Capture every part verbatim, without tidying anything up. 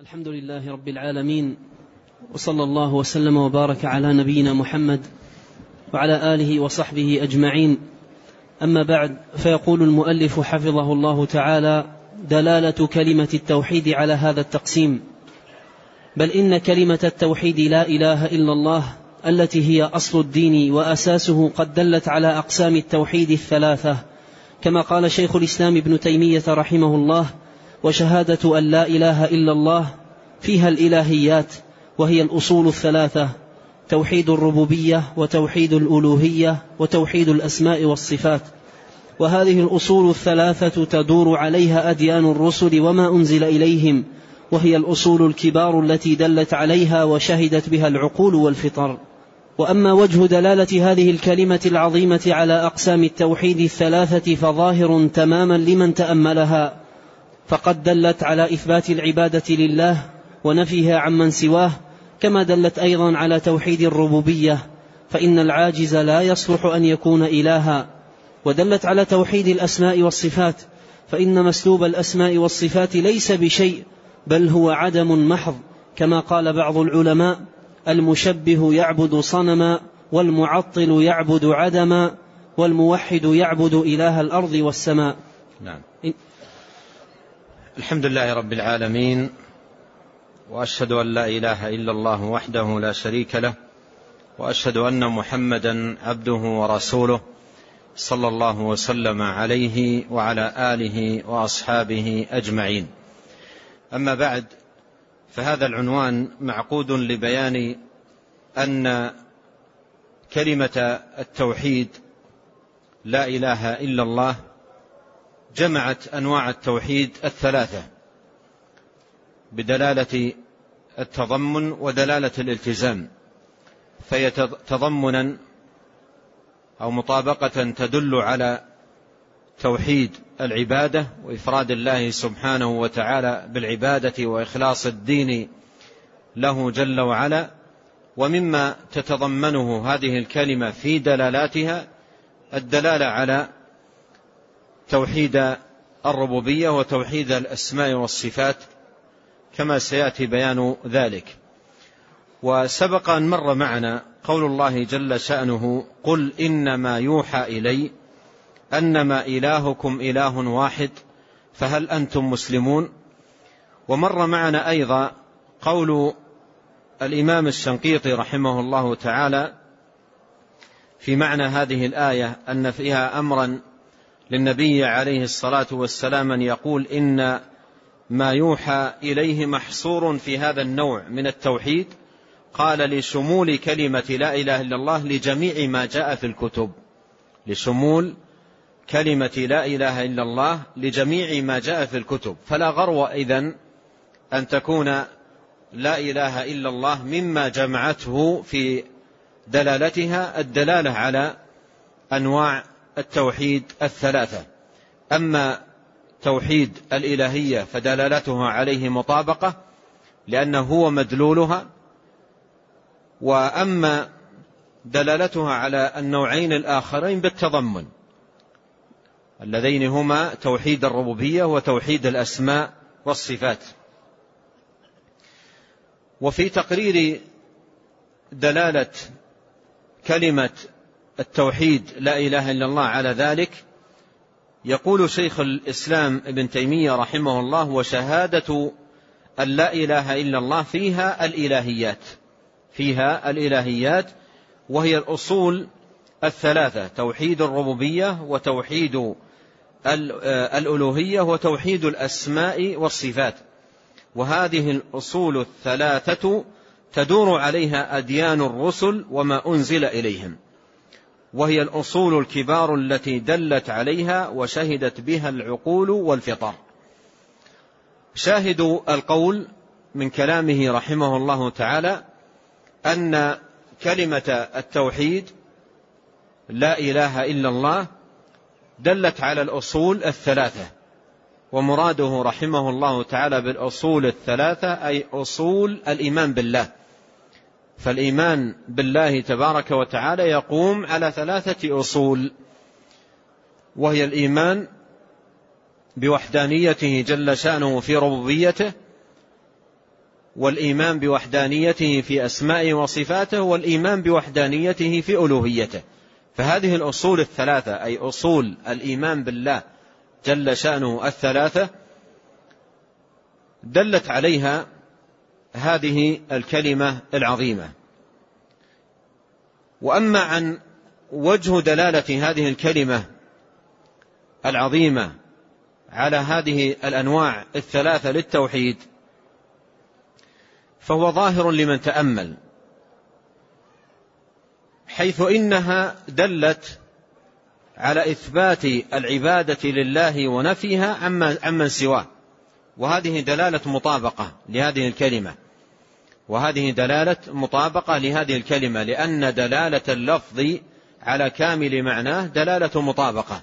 الحمد لله رب العالمين، وصلى الله وسلم وبارك على نبينا محمد وعلى آله وصحبه أجمعين. أما بعد، فيقول المؤلف حفظه الله تعالى: دلالة كلمة التوحيد على هذا التقسيم. بل إن كلمة التوحيد لا إله إلا الله التي هي أصل الدين وأساسه قد دلت على أقسام التوحيد الثلاثة، كما قال شيخ الإسلام ابن تيمية رحمه الله: وشهادة أن لا إله إلا الله فيها الإلهيات، وهي الأصول الثلاثة: توحيد الربوبية وتوحيد الألوهية وتوحيد الأسماء والصفات. وهذه الأصول الثلاثة تدور عليها أديان الرسل وما أنزل إليهم، وهي الأصول الكبار التي دلت عليها وشهدت بها العقول والفطر. وأما وجه دلالة هذه الكلمة العظيمة على أقسام التوحيد الثلاثة فظاهر تماما لمن تأملها، فقد دلت على إثبات العبادة لله ونفيها عمن سواه، كما دلت أيضا على توحيد الربوبية، فإن العاجز لا يصلح أن يكون إلها. ودلت على توحيد الأسماء والصفات، فإن مسلوب الأسماء والصفات ليس بشيء، بل هو عدم محض، كما قال بعض العلماء: المشبه يعبد صنما، والمعطل يعبد عدما، والموحد يعبد إله الأرض والسماء. نعم. الحمد لله رب العالمين، وأشهد أن لا إله إلا الله وحده لا شريك له، وأشهد أن محمدا عبده ورسوله، صلى الله وسلم عليه وعلى آله وأصحابه أجمعين. أما بعد، فهذا العنوان معقود لبيان أن كلمة التوحيد لا إله إلا الله جمعت أنواع التوحيد الثلاثة بدلالة التضمن ودلالة الالتزام، فهي تضمنا أو مطابقة تدل على توحيد العبادة وإفراد الله سبحانه وتعالى بالعبادة وإخلاص الدين له جل وعلا. ومما تتضمنه هذه الكلمة في دلالاتها الدلالة على توحيد الربوبية وتوحيد الأسماء والصفات، كما سيأتي بيان ذلك. وسبق أن مر معنا قول الله جل شأنه: قل إنما يوحى إلي أنما إلهكم إله واحد فهل أنتم مسلمون. ومر معنا أيضا قول الإمام الشنقيطي رحمه الله تعالى في معنى هذه الآية أن فيها أمرا للنبي عليه الصلاة والسلام أن يقول إن ما يوحى إليه محصور في هذا النوع من التوحيد. قال: لشمول كلمة لا إله إلا الله لجميع ما جاء في الكتب، لشمول كلمة لا إله إلا الله لجميع ما جاء في الكتب. فلا غرو إذن أن تكون لا إله إلا الله مما جمعته في دلالتها الدلالة على أنواع التوحيد الثلاثة. أما توحيد الإلهية فدلالتها عليه مطابقة لأنه هو مدلولها، وأما دلالتها على النوعين الآخرين بالتضمن اللذين هما توحيد الربوبية وتوحيد الأسماء والصفات. وفي تقرير دلالة كلمة التوحيد لا إله إلا الله على ذلك يقول شيخ الإسلام ابن تيمية رحمه الله: وشهادة أن لا إله إلا الله فيها الإلهيات، فيها الإلهيات وهي الأصول الثلاثة: توحيد الربوبية وتوحيد الألوهية وتوحيد الأسماء والصفات. وهذه الأصول الثلاثة تدور عليها أديان الرسل وما أنزل إليهم، وهي الأصول الكبار التي دلت عليها وشهدت بها العقول والفطر. شاهد القول من كلامه رحمه الله تعالى أن كلمة التوحيد لا إله إلا الله دلت على الأصول الثلاثة، ومراده رحمه الله تعالى بالأصول الثلاثة أي أصول الإيمان بالله. فالإيمان بالله تبارك وتعالى يقوم على ثلاثة أصول، وهي الإيمان بوحدانيته جل شأنه في ربوبيته، والإيمان بوحدانيته في أسمائه وصفاته والإيمان بوحدانيته في ألوهيته. فهذه الأصول الثلاثة أي أصول الإيمان بالله جل شأنه الثلاثة دلت عليها هذه الكلمة العظيمة. وأما عن وجه دلالة هذه الكلمة العظيمة على هذه الأنواع الثلاثة للتوحيد فهو ظاهر لمن تأمل، حيث إنها دلت على إثبات العبادة لله ونفيها عمن سواه، وهذه دلالة مطابقة لهذه الكلمة وهذه دلالة مطابقة لهذه الكلمة لأن دلالة اللفظ على كامل معناه دلالة مطابقة،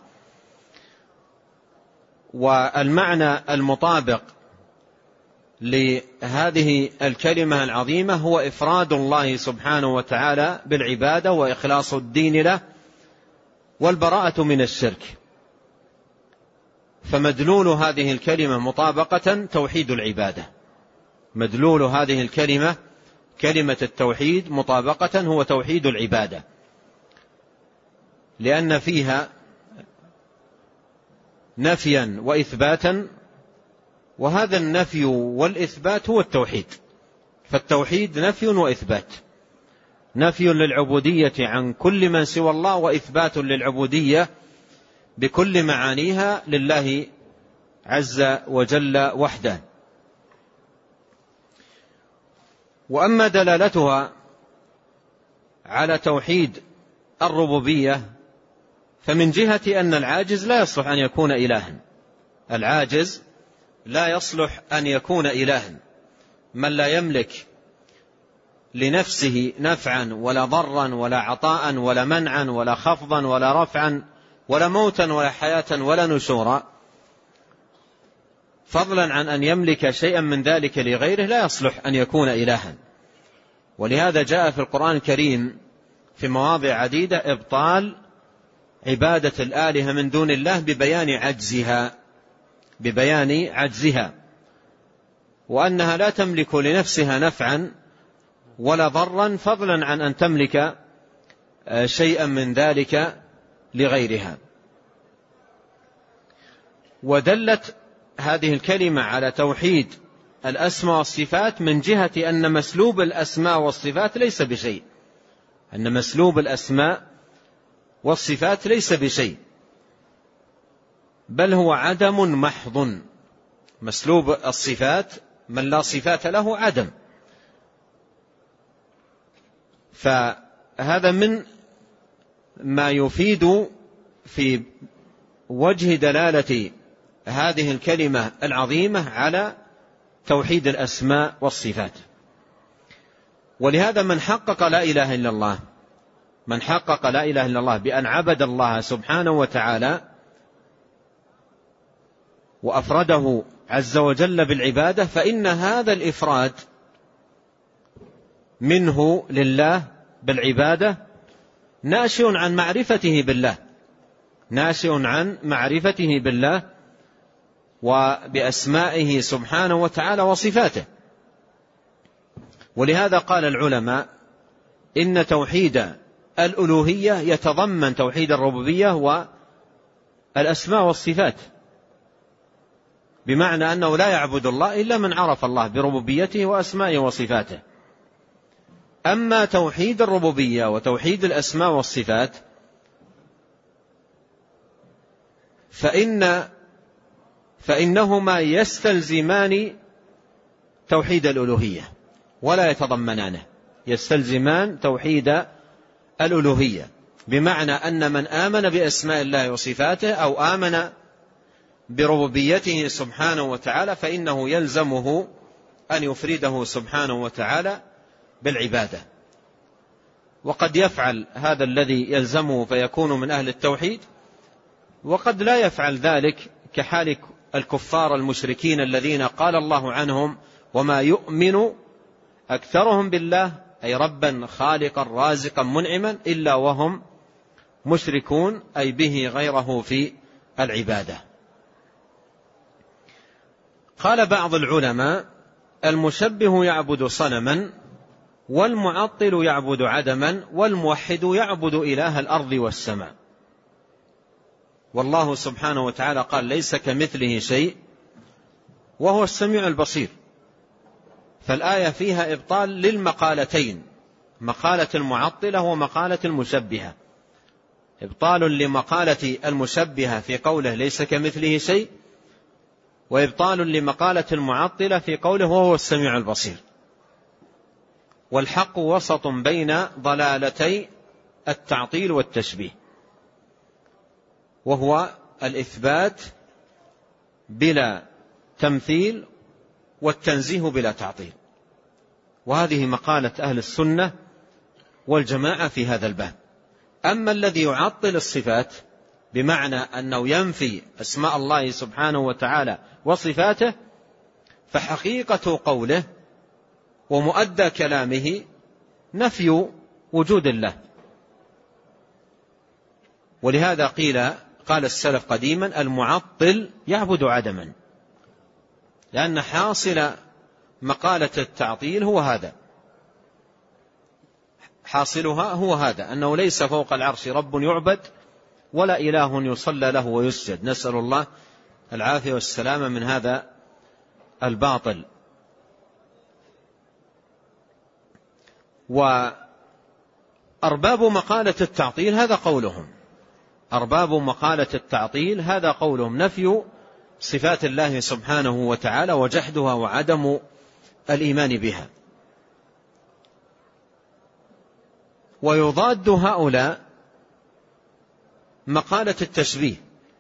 والمعنى المطابق لهذه الكلمة العظيمة هو إفراد الله سبحانه وتعالى بالعبادة وإخلاص الدين له والبراءة من الشرك. فمدلول هذه الكلمة مطابقة توحيد العبادة، مدلول هذه الكلمة كلمة التوحيد مطابقة هو توحيد العبادة، لأن فيها نفيا وإثباتا، وهذا النفي والإثبات هو التوحيد. فالتوحيد نفي وإثبات، نفي للعبودية عن كل من سوى الله، وإثبات للعبودية بكل معانيها لله عز وجل وحده. وأما دلالتها على توحيد الربوبية فمن جهة أن العاجز لا يصلح أن يكون إلها، العاجز لا يصلح أن يكون إلها، من لا يملك لنفسه نفعا ولا ضرا ولا عطاء ولا منعا ولا خفضا ولا رفعا ولا موتا ولا حياة ولا نشورا، فضلا عن أن يملك شيئا من ذلك لغيره، لا يصلح أن يكون إلها. ولهذا جاء في القرآن الكريم في مواضع عديدة إبطال عبادة الآلهة من دون الله ببيان عجزها ببيان عجزها وأنها لا تملك لنفسها نفعا ولا ضرا، فضلا عن أن تملك شيئا من ذلك لغيرها. ودلت هذه الكلمة على توحيد الأسماء والصفات من جهة أن مسلوب الأسماء والصفات ليس بشيء، أن مسلوب الأسماء والصفات ليس بشيء، بل هو عدم محض. مسلوب الصفات من لا صفات له عدم، فهذا من ما يفيد في وجه دلالة هذه الكلمة العظيمة على توحيد الأسماء والصفات. ولهذا من حقق لا إله إلا الله من حقق لا إله إلا الله بأن عبد الله سبحانه وتعالى وأفرده عز وجل بالعبادة، فإن هذا الإفراد منه لله بالعبادة ناشئ عن معرفته بالله ناشئ عن معرفته بالله وبأسمائه سبحانه وتعالى وصفاته. ولهذا قال العلماء إن توحيد الألوهية يتضمن توحيد الربوبية والأسماء والصفات، بمعنى أنه لا يعبد الله إلا من عرف الله بربوبيته وأسمائه وصفاته. أما توحيد الربوبية وتوحيد الأسماء والصفات فإن فإنهما يستلزمان توحيد الألوهية ولا يتضمنانه، يستلزمان توحيد الألوهية، بمعنى أن من آمن بأسماء الله وصفاته أو آمن بربوبيته سبحانه وتعالى فإنه يلزمه أن يفرده سبحانه وتعالى بالعبادة. وقد يفعل هذا الذي يلزمه فيكون من أهل التوحيد، وقد لا يفعل ذلك كحال الكفار المشركين الذين قال الله عنهم وما يؤمن أكثرهم بالله أي ربا خالقا رازقا منعما إلا وهم مشركون أي به غيره في العبادة. قال بعض العلماء المشبه يعبد صنما، والمعطل يعبد عدما، والموحد يعبد إله الأرض والسماء. والله سبحانه وتعالى قال ليس كمثله شيء وهو السميع البصير. فالآية فيها إبطال للمقالتين، مقالة المعطلة ومقالة المشبهة. إبطال لمقالة المشبهة في قوله ليس كمثله شيء، وإبطال لمقالة المعطلة في قوله وهو السميع البصير. والحق وسط بين ضلالتي التعطيل والتشبيه، وهو الإثبات بلا تمثيل والتنزيه بلا تعطيل. وهذه مقالة أهل السنة والجماعة في هذا الباب. أما الذي يعطل الصفات بمعنى أنه ينفي أسماء الله سبحانه وتعالى وصفاته، فحقيقة قوله ومؤدى كلامه نفي وجود الله. ولهذا قيل قال السلف قديما المعطل يعبد عدما، لأن حاصل مقالة التعطيل هو هذا، حاصلها هو هذا، أنه ليس فوق العرش رب يعبد ولا إله يصلى له ويسجد. نسأل الله العافية والسلامة من هذا الباطل. وأرباب مقالة التعطيل هذا قولهم، أرباب مقالة التعطيل هذا قولهم، نفي صفات الله سبحانه وتعالى وجحدها وعدم الإيمان بها. ويضاد هؤلاء مقالة التشبيه،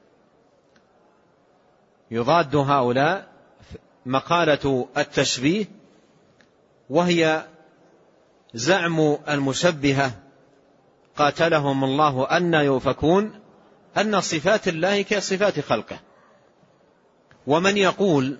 يضاد هؤلاء مقالة التشبيه، وهي زعم المشبهة قاتلهم الله أن يؤفكون أن صفات الله كصفات خلقه. ومن يقول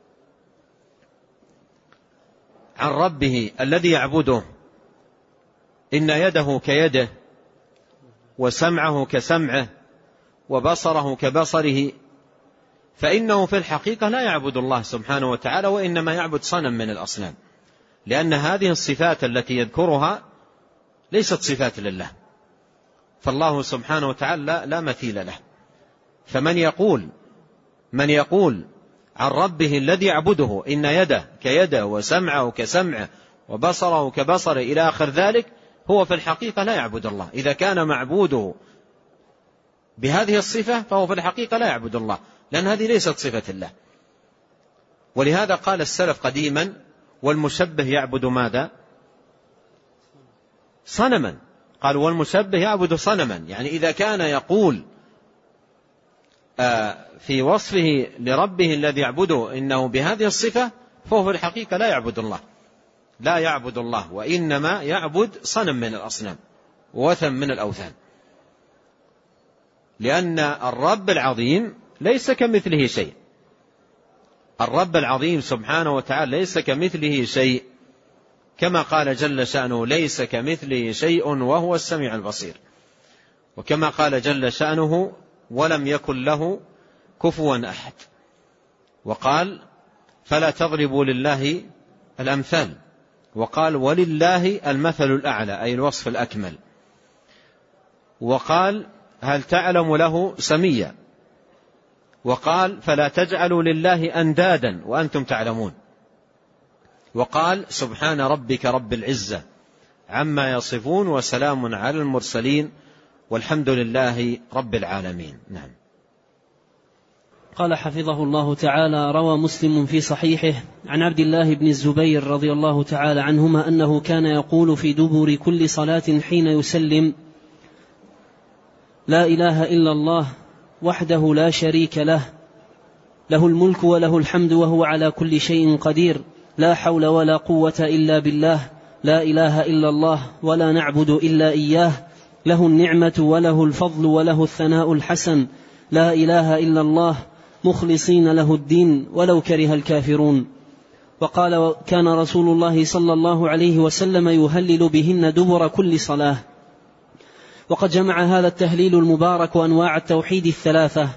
عن ربه الذي يعبده إن يده كيده وسمعه كسمعه وبصره كبصره، فإنه في الحقيقة لا يعبد الله سبحانه وتعالى، وإنما يعبد صنم من الأصنام، لأن هذه الصفات التي يذكرها ليست صفات لله، فالله سبحانه وتعالى لا مثيل له. فمن يقول من يقول عن ربه الذي يعبده إن يده كيده وسمعه كسمعه وبصره كبصره إلى آخر ذلك، هو في الحقيقة لا يعبد الله. إذا كان معبوده بهذه الصفة فهو في الحقيقة لا يعبد الله، لأن هذه ليست صفة الله. ولهذا قال السلف قديما والمشبه يعبد ماذا؟ صنما. قال والمشبه يعبد صنما، يعني إذا كان يقول في وصفه لربه الذي يعبده إنه بهذه الصفة، فهو في الحقيقة لا يعبد الله، لا يعبد الله، وإنما يعبد صنم من الأصنام ووثن من الأوثان. لأن الرب العظيم ليس كمثله شيء، الرب العظيم سبحانه وتعالى ليس كمثله شيء، كما قال جل شأنه ليس كمثله شيء وهو السميع البصير، وكما قال جل شأنه ولم يكن له كفوا أحد. وقال فلا تضربوا لله الأمثال، وقال ولله المثل الأعلى أي الوصف الأكمل. وقال هل تعلم له سميا، وقال فلا تجعلوا لله أندادا وأنتم تعلمون. وقال سبحان ربك رب العزة عما يصفون وسلام على المرسلين والحمد لله رب العالمين. نعم. قال حفظه الله تعالى: روى مسلم في صحيحه عن عبد الله بن الزبير رضي الله تعالى عنهما أنه كان يقول في دبر كل صلاة حين يسلم: لا إله إلا الله وحده لا شريك له، له الملك وله الحمد وهو على كل شيء قدير، لا حول ولا قوة إلا بالله، لا إله إلا الله ولا نعبد إلا إياه، له النعمة وله الفضل وله الثناء الحسن، لا إله إلا الله مخلصين له الدين ولو كره الكافرون. وقال: كان رسول الله صلى الله عليه وسلم يهلل بهن دبر كل صلاة. وقد جمع هذا التهليل المبارك أنواع التوحيد الثلاثة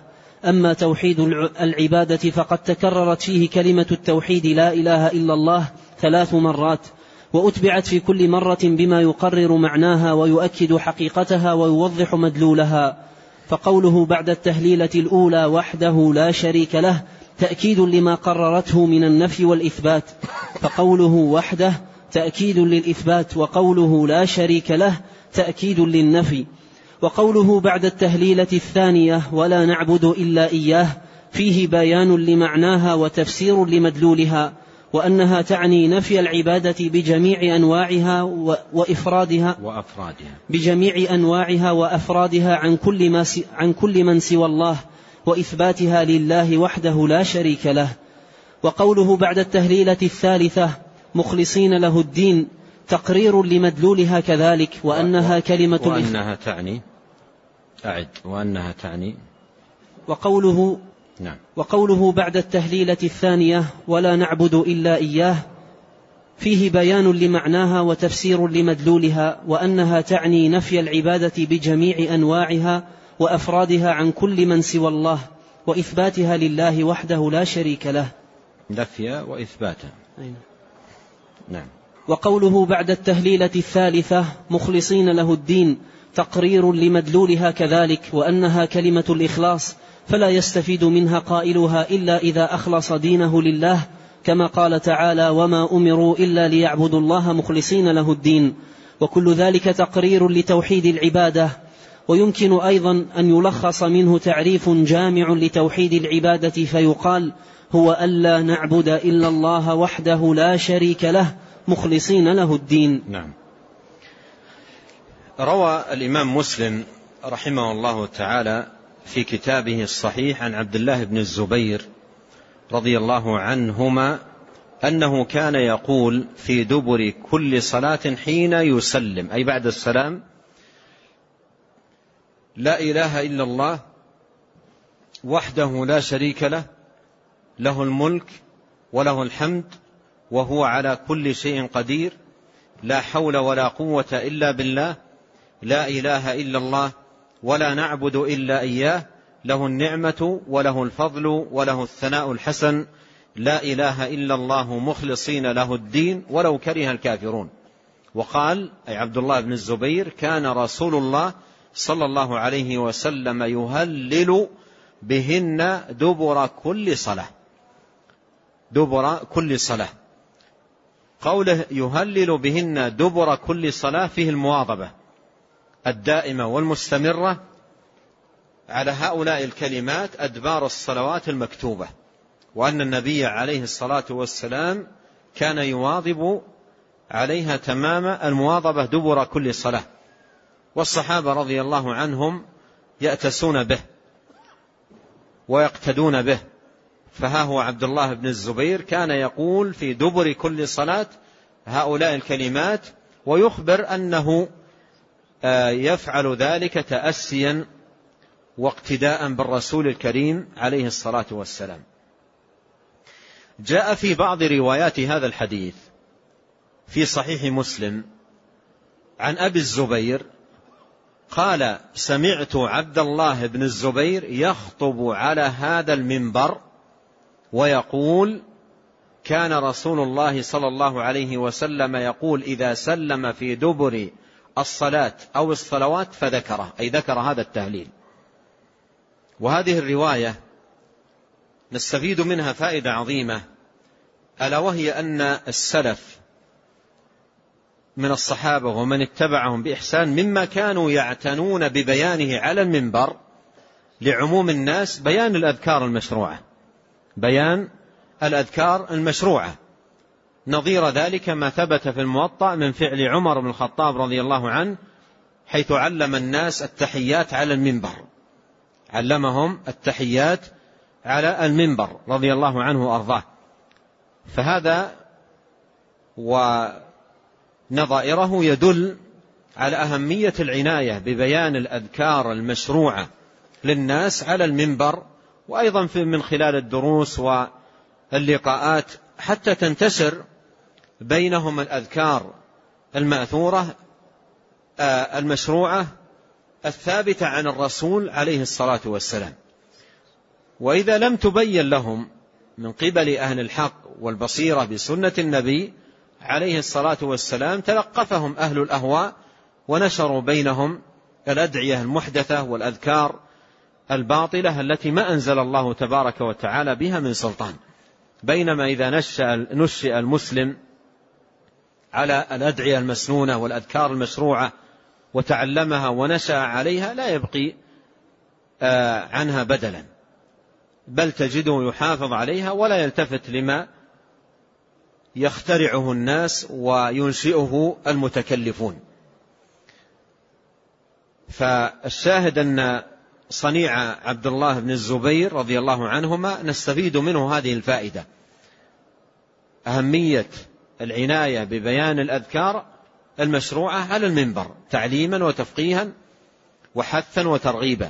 أما توحيد العبادة فقد تكررت فيه كلمة التوحيد لا إله إلا الله ثلاث مرات، وأتبعت في كل مرة بما يقرر معناها ويؤكد حقيقتها ويوضح مدلولها. فقوله بعد التهليلة الأولى وحده لا شريك له تأكيد لما قررته من النفي والإثبات، فقوله وحده تأكيد للإثبات، وقوله لا شريك له تأكيد للنفي. وقوله بعد التهليلة الثانية ولا نعبد إلا إياه فيه بيان لمعناها وتفسير لمدلولها، وأنها تعني نفي العبادة بجميع أنواعها وإفرادها وأفرادها بجميع أنواعها وأفرادها عن كل ما عن كل من سوى الله، وإثباتها لله وحده لا شريك له. وقوله بعد التهليلة الثالثة مخلصين له الدين تقرير لمدلولها كذلك، وأنها كلمة وأنها تعني أعد وأنها تعني وقوله نعم وقوله بعد التهليلة الثانية ولا نعبد إلا إياه فيه بيان لمعناها وتفسير لمدلولها، وأنها تعني نفي العبادة بجميع أنواعها وأفرادها عن كل من سوى الله، وإثباتها لله وحده لا شريك له. نفي وإثباتا. نعم. وقوله بعد التهليلة الثالثة مخلصين له الدين تقرير لمدلولها كذلك، وأنها كلمة الإخلاص، فلا يستفيد منها قائلها إلا إذا أخلص دينه لله، كما قال تعالى وما أمروا إلا ليعبدوا الله مخلصين له الدين. وكل ذلك تقرير لتوحيد العبادة. ويمكن أيضا أن يلخص منه تعريف جامع لتوحيد العبادة فيقال هو ألا نعبد إلا الله وحده لا شريك له مخلصين له الدين. نعم. روى الإمام مسلم رحمه الله تعالى في كتابه الصحيح عن عبد الله بن الزبير رضي الله عنهما أنه كان يقول في دبر كل صلاة حين يسلم أي بعد السلام لا إله إلا الله وحده لا شريك له له الملك وله الحمد وهو على كل شيء قدير لا حول ولا قوة إلا بالله لا إله إلا الله ولا نعبد إلا إياه له النعمة وله الفضل وله الثناء الحسن لا إله إلا الله مخلصين له الدين ولو كره الكافرون. وقال أي عبد الله بن الزبير كان رسول الله صلى الله عليه وسلم يهلل بهن دبر كل صلاة دبر كل صلاة. قوله يهلل بهن دبر كل صلاة فيه المواظبة الدائمة والمستمرة على هؤلاء الكلمات أدبار الصلوات المكتوبة، وأن النبي عليه الصلاة والسلام كان يواظب عليها تمام المواظبة دبر كل صلاة، والصحابة رضي الله عنهم يأتسون به ويقتدون به. فها هو عبد الله بن الزبير كان يقول في دبر كل صلاة هؤلاء الكلمات، ويخبر أنه يفعل ذلك تأسيا واقتداء بالرسول الكريم عليه الصلاة والسلام. جاء في بعض روايات هذا الحديث في صحيح مسلم عن أبي الزبير قال سمعت عبد الله بن الزبير يخطب على هذا المنبر ويقول كان رسول الله صلى الله عليه وسلم يقول إذا سلم في دبر الصلاة أو الصلوات فذكره أي ذكر هذا التهليل. وهذه الرواية نستفيد منها فائدة عظيمة، ألا وهي أن السلف من الصحابة ومن اتبعهم بإحسان مما كانوا يعتنون ببيانه على المنبر لعموم الناس بيان الأذكار المشروعة بيان الأذكار المشروعة نظير ذلك ما ثبت في الموطأ من فعل عمر بن الخطاب رضي الله عنه حيث علم الناس التحيات على المنبر علمهم التحيات على المنبر رضي الله عنه وأرضاه. فهذا ونظائره يدل على أهمية العناية ببيان الأذكار المشروعة للناس على المنبر، وأيضا من خلال الدروس واللقاءات حتى تنتشر بينهم الأذكار المأثورة المشروعة الثابتة عن الرسول عليه الصلاة والسلام. وإذا لم تبين لهم من قبل أهل الحق والبصيرة بسنة النبي عليه الصلاة والسلام تلقفهم أهل الأهواء ونشروا بينهم الأدعية المحدثة والأذكار الباطلة التي ما أنزل الله تبارك وتعالى بها من سلطان. بينما إذا نشأ المسلم على الأدعية المسنونة والأذكار المشروعة وتعلمها ونشأ عليها لا يبقي عنها بدلا، بل تجده يحافظ عليها ولا يلتفت لما يخترعه الناس وينشئه المتكلفون. فالشاهد أن صنيع عبد الله بن الزبير رضي الله عنهما نستفيد منه هذه الفائدة: أهمية العناية ببيان الأذكار المشروعة على المنبر تعليما وتفقيها وحثا وترغيبا.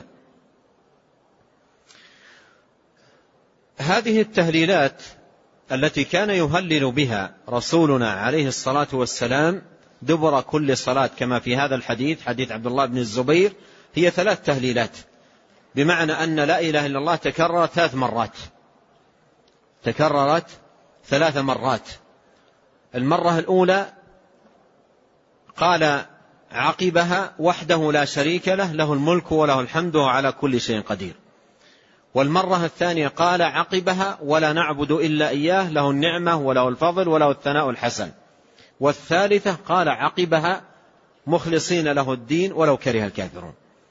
هذه التهليلات التي كان يهلل بها رسولنا عليه الصلاة والسلام دبر كل صلاة كما في هذا الحديث، حديث عبد الله بن الزبير، هي ثلاث تهليلات، بمعنى أن لا إله إلا الله تكررت ثلاث مرات تكررت ثلاث مرات. المرة الأولى قال عقبها: وحده لا شريك له، له الملك وله الحمد وعلى كل شيء قدير. والمرة الثانية قال عقبها: ولا نعبد إلا إياه، له النعمة وله الفضل وله الثناء الحسن. والثالثة قال عقبها: مخلصين له الدين ولو كره الكافرون.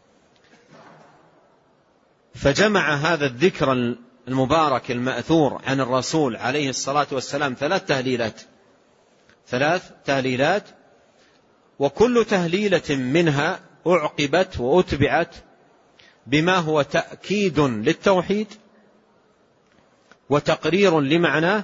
فجمع هذا الذكر المبارك المأثور عن الرسول عليه الصلاة والسلام ثلاث تهليلات ثلاث تهليلات وكل تهليلة منها أعقبت وأتبعت بما هو تأكيد للتوحيد وتقرير لمعناه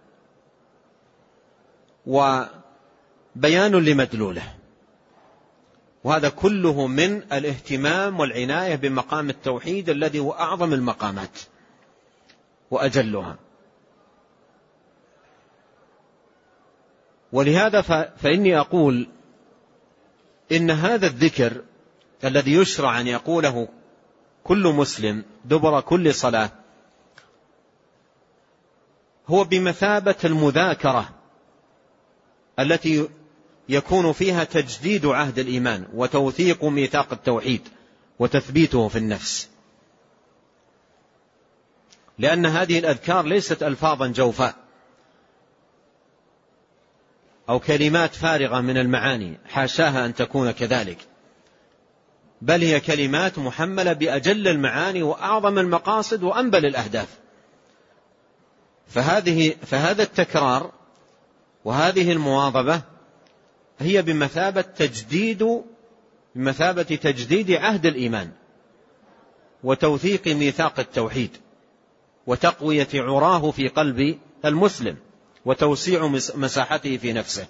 وبيان لمدلوله. وهذا كله من الاهتمام والعناية بمقام التوحيد الذي هو أعظم المقامات وأجلها. ولهذا فإني أقول إن هذا الذكر الذي يشرع أن يقوله كل مسلم دبر كل صلاة هو بمثابة المذاكرة التي يكون فيها تجديد عهد الإيمان وتوثيق ميثاق التوحيد وتثبيته في النفس، لأن هذه الأذكار ليست ألفاظا جوفاء أو كلمات فارغة من المعاني، حاشاها أن تكون كذلك، بل هي كلمات محملة بأجل المعاني وأعظم المقاصد وأنبل الأهداف. فهذه فهذا التكرار وهذه المواظبة هي بمثابة تجديد بمثابة تجديد عهد الإيمان وتوثيق ميثاق التوحيد وتقوية عراه في قلب المسلم وتوسيع مساحته في نفسه.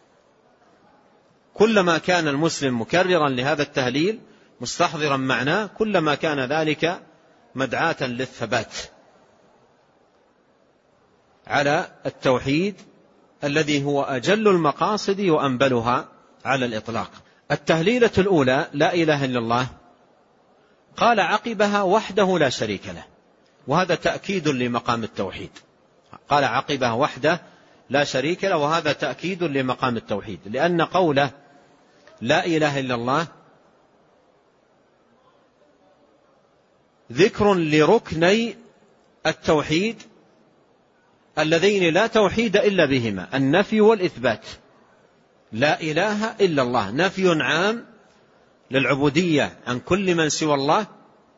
كلما كان المسلم مكررا لهذا التهليل مستحضرا معناه كلما كان ذلك مدعاة للثبات على التوحيد الذي هو أجل المقاصد وأنبلها على الإطلاق. التهليلة الأولى لا إله إلا الله قال عقبها: وحده لا شريك له، وهذا تأكيد لمقام التوحيد. قال عقبها وحده لا شريك له، وهذا تأكيد لمقام التوحيد، لأن قوله لا إله إلا الله ذكر لركني التوحيد اللذين لا توحيد إلا بهما، النفي والإثبات. لا إله إلا الله نفي عام للعبودية عن كل من سوى الله،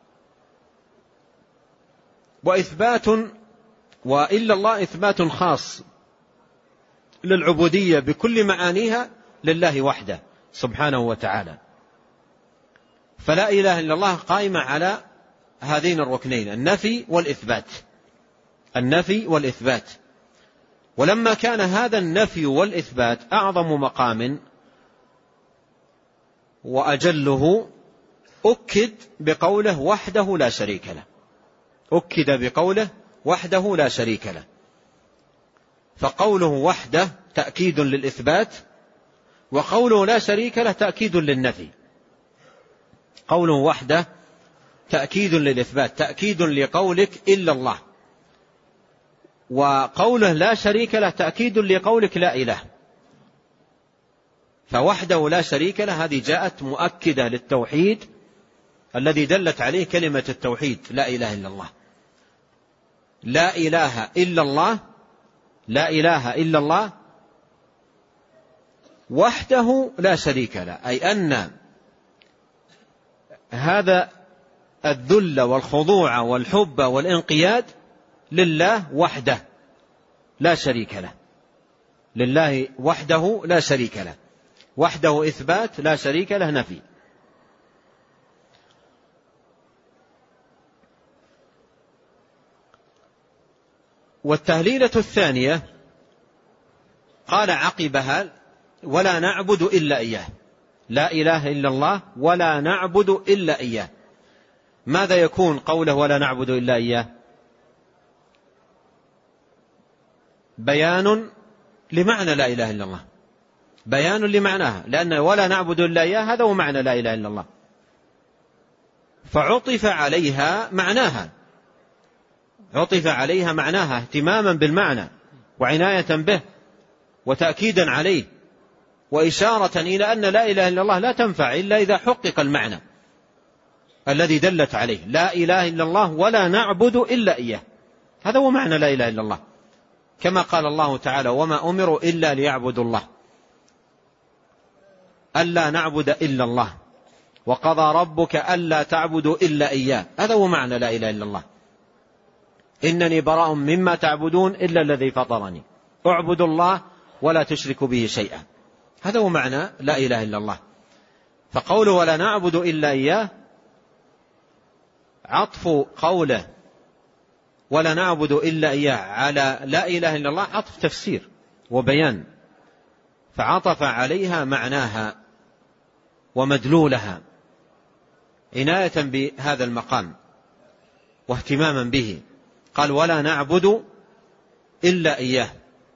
وإثبات وإلا الله إثبات خاص للعبودية بكل معانيها لله وحده سبحانه وتعالى. فلا إله إلا الله قائمة على هذين الركنين، النفي والإثبات النفي والإثبات. ولما كان هذا النفي والإثبات أعظم مقام وأجله أكد بقوله وحده لا شريك له أكد بقوله وحده لا شريك له. فقوله وحده تأكيد للإثبات، وقوله لا شريك له تأكيد للنفي. قوله وحده تأكيد للإثبات، تأكيد لقولك إلا الله، وقوله لا شريك له تأكيد لقولك لا إله. فوحده لا شريك له هذه جاءت مؤكدة للتوحيد الذي دلت عليه كلمة التوحيد لا إله إلا الله. لا إله إلا الله، لا إله إلا الله وحده لا شريك له، أي أن هذا الذل والخضوع والحب والانقياد لله وحده لا شريك له، لله وحده لا شريك له، وحده إثبات، لا شريك له نفي. والتهليلة الثانية قال عقبها ولا نعبد إلا إياه، لا إله إلا الله ولا نعبد إلا إياه. ماذا يكون قوله ولا نعبد إلا إياه؟ بيان لمعنى لا إله إلا الله، بيان لمعناها، لأن ولا نعبد إلا إياه هذا هو معنى لا إله إلا الله، فعطف عليها معناها، عطف عليها معناها اهتماما بالمعنى وعناية به وتأكيدا عليه وإشارة إلى أن لا إله إلا الله لا تنفع إلا إذا حقق المعنى الذي دلت عليه، لا إله إلا الله ولا نعبد إلا إياه، هذا هو معنى لا إله إلا الله، كما قال الله تعالى وما أمروا إلا ليعبدوا الله، ألا نعبد إلا الله، وقضى ربك ألا تعبدوا إلا إياه، هذا هو معنى لا إله إلا الله. إنني براء مما تعبدون إلا الذي فطرني، اعبدوا الله ولا تشركوا به شيئا، هذا هو معنى لا إله إلا الله. فقوله ولا نعبد إلا إياه عطف قوله ولا نعبد إلا إياه على لا إله إلا الله عطف تفسير وبيان، فعطف عليها معناها ومدلولها عناية بهذا المقام واهتماما به، قال ولا نعبد إلا إياه.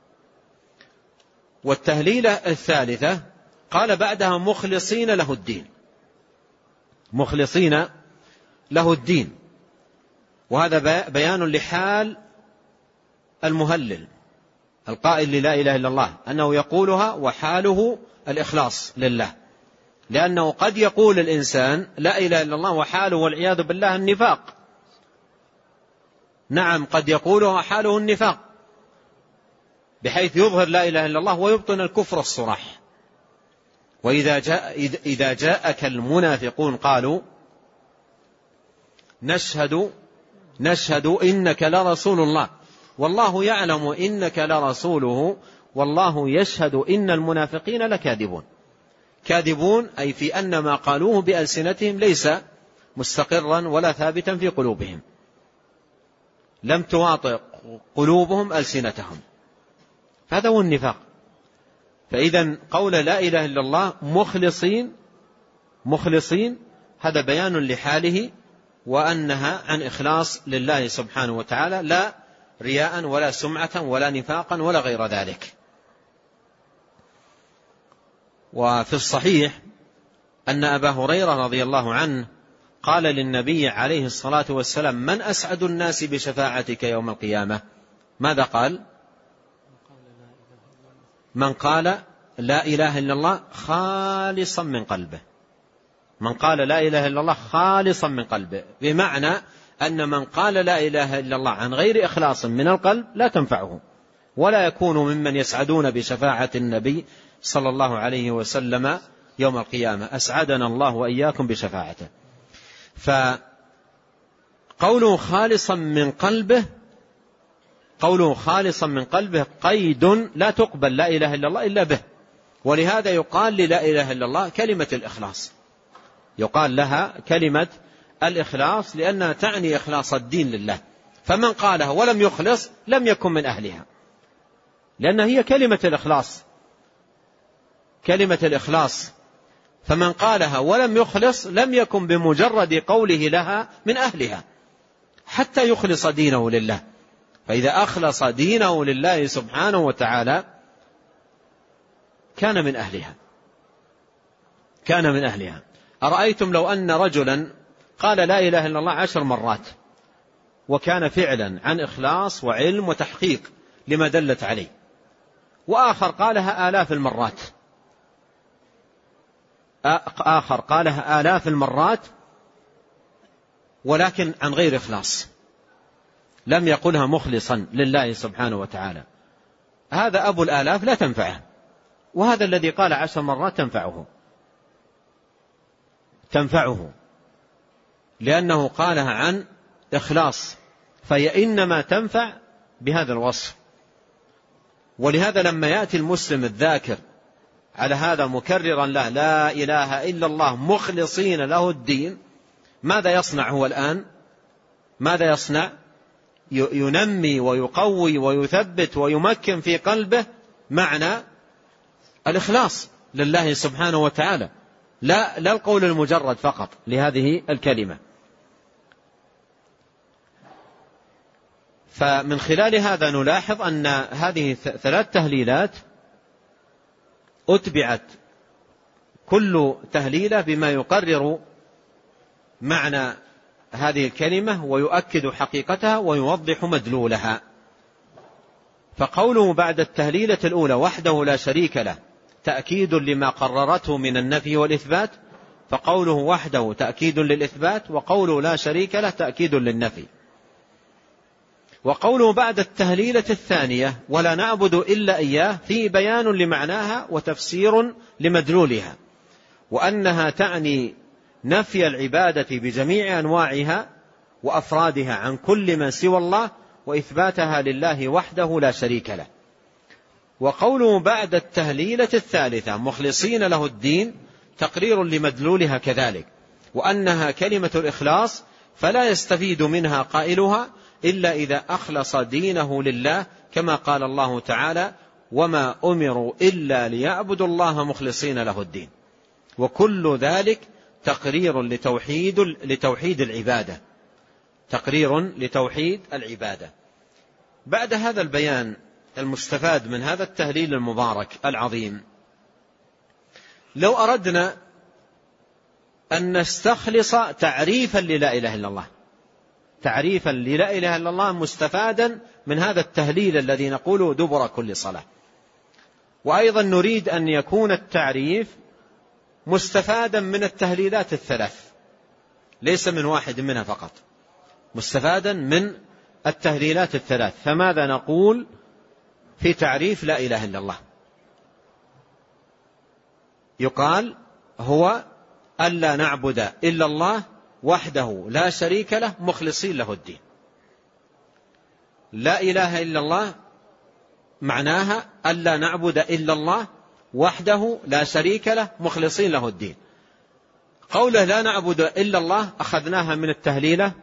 والتهليلة الثالثة قال بعدها مخلصين له الدين، مخلصين له الدين، وهذا بيان لحال المهلل القائل للا إله إلا الله أنه يقولها وحاله الإخلاص لله، لأنه قد يقول الإنسان لا إله إلا الله وحاله والعياذ بالله النفاق، نعم قد يقولها حاله النفاق بحيث يظهر لا إله إلا الله ويبطن الكفر الصراح. وإذا جاء إذا جاءك المنافقون قالوا نشهد نشهد إنك لرسول الله والله يعلم إنك لرسوله والله يشهد إن المنافقين لكاذبون. كاذبون أي في أن ما قالوه بألسنتهم ليس مستقرا ولا ثابتا في قلوبهم، لم تواطئ قلوبهم ألسنتهم، هذا هو النفاق. فإذا قول لا إله إلا الله مخلصين مخلصين هذا بيان لحاله وأنها عن إخلاص لله سبحانه وتعالى، لا رياء ولا سمعة ولا نفاقا ولا غير ذلك. وفي الصحيح أن أبا هريرة رضي الله عنه قال للنبي عليه الصلاة والسلام من أسعد الناس بشفاعتك يوم القيامة؟ ماذا قال؟ من قال لا إله إلا الله خالصا من قلبه، من قال لا إله إلا الله خالصا من قلبه، بمعنى أن من قال لا إله إلا الله عن غير إخلاص من القلب لا تنفعه ولا يكون ممن يسعدون بشفاعة النبي صلى الله عليه وسلم يوم القيامة، أسعدنا الله وإياكم بشفاعته. فقوله خالصا من قلبه، قوله خالصا من قلبه قيد لا تقبل لا إله إلا الله إلا به، ولهذا يقال للا إله إلا الله كلمة الإخلاص، يقال لها كلمة الإخلاص لأنها تعني إخلاص الدين لله، فمن قالها ولم يخلص لم يكن من أهلها، لأن هي كلمة الإخلاص، كلمة الإخلاص، فمن قالها ولم يخلص لم يكن بمجرد قوله لها من أهلها حتى يخلص دينه لله. فإذا أخلص دينه لله سبحانه وتعالى كان من أهلها، كان من أهلها. أرأيتم لو أن رجلا قال لا إله إلا الله عشر مرات، وكان فعلا عن إخلاص وعلم وتحقيق لما دلت عليه. وآخر قالها آلاف المرات، آخر قالها آلاف المرات ولكن عن غير إخلاص، لم يقلها مخلصا لله سبحانه وتعالى. هذا أبو الآلاف لا تنفعه، وهذا الذي قال عشر مرات تنفعه تنفعه لأنه قالها عن إخلاص، فهي إنما تنفع بهذا الوصف. ولهذا لما يأتي المسلم الذاكر على هذا مكررا له لا إله إلا الله مخلصين له الدين، ماذا يصنع هو الآن؟ ماذا يصنع؟ ينمي ويقوي ويثبت ويمكن في قلبه معنى الإخلاص لله سبحانه وتعالى، لا لا القول المجرد فقط لهذه الكلمة. فمن خلال هذا نلاحظ أن هذه ثلاث تهليلات أتبعت كل تهليلة بما يقرر معنى هذه الكلمة ويؤكد حقيقتها ويوضح مدلولها. فقوله بعد التهليلة الأولى وحده لا شريك له تأكيد لما قررته من النفي والإثبات، فقوله وحده تأكيد للإثبات، وقوله لا شريك له تأكيد للنفي. وقوله بعد التهليلة الثانية ولا نعبد إلا إياه فيه بيان لمعناها وتفسير لمدلولها، وأنها تعني نفي العبادة بجميع أنواعها وأفرادها عن كل من سوى الله، وإثباتها لله وحده لا شريك له. وقوله بعد التهليلة الثالثة مخلصين له الدين تقرير لمدلولها كذلك، وأنها كلمة الإخلاص فلا يستفيد منها قائلها إلا إذا أخلص دينه لله، كما قال الله تعالى وما أمروا إلا ليعبدوا الله مخلصين له الدين. وكل ذلك تقرير لتوحيد لتوحيد العبادة تقرير لتوحيد العبادة. بعد هذا البيان المستفاد من هذا التهليل المبارك العظيم، لو أردنا أن نستخلص تعريفا للا إله إلا الله، تعريفا للا إله إلا الله مستفادا من هذا التهليل الذي نقوله دبر كل صلاة، وأيضا نريد أن يكون التعريف مستفادا من التهليلات الثلاث، ليس من واحد منها فقط، مستفادا من التهليلات الثلاث. فماذا نقول في تعريف لا إله إلا الله؟ يقال هو ألا نعبد إلا الله وحده لا شريك له مخلصين له الدين. لا إله إلا الله معناها ألا نعبد إلا الله وحده لا شريك له مخلصين له الدين. قوله لا نعبد إلا الله أخذناها من التهليلة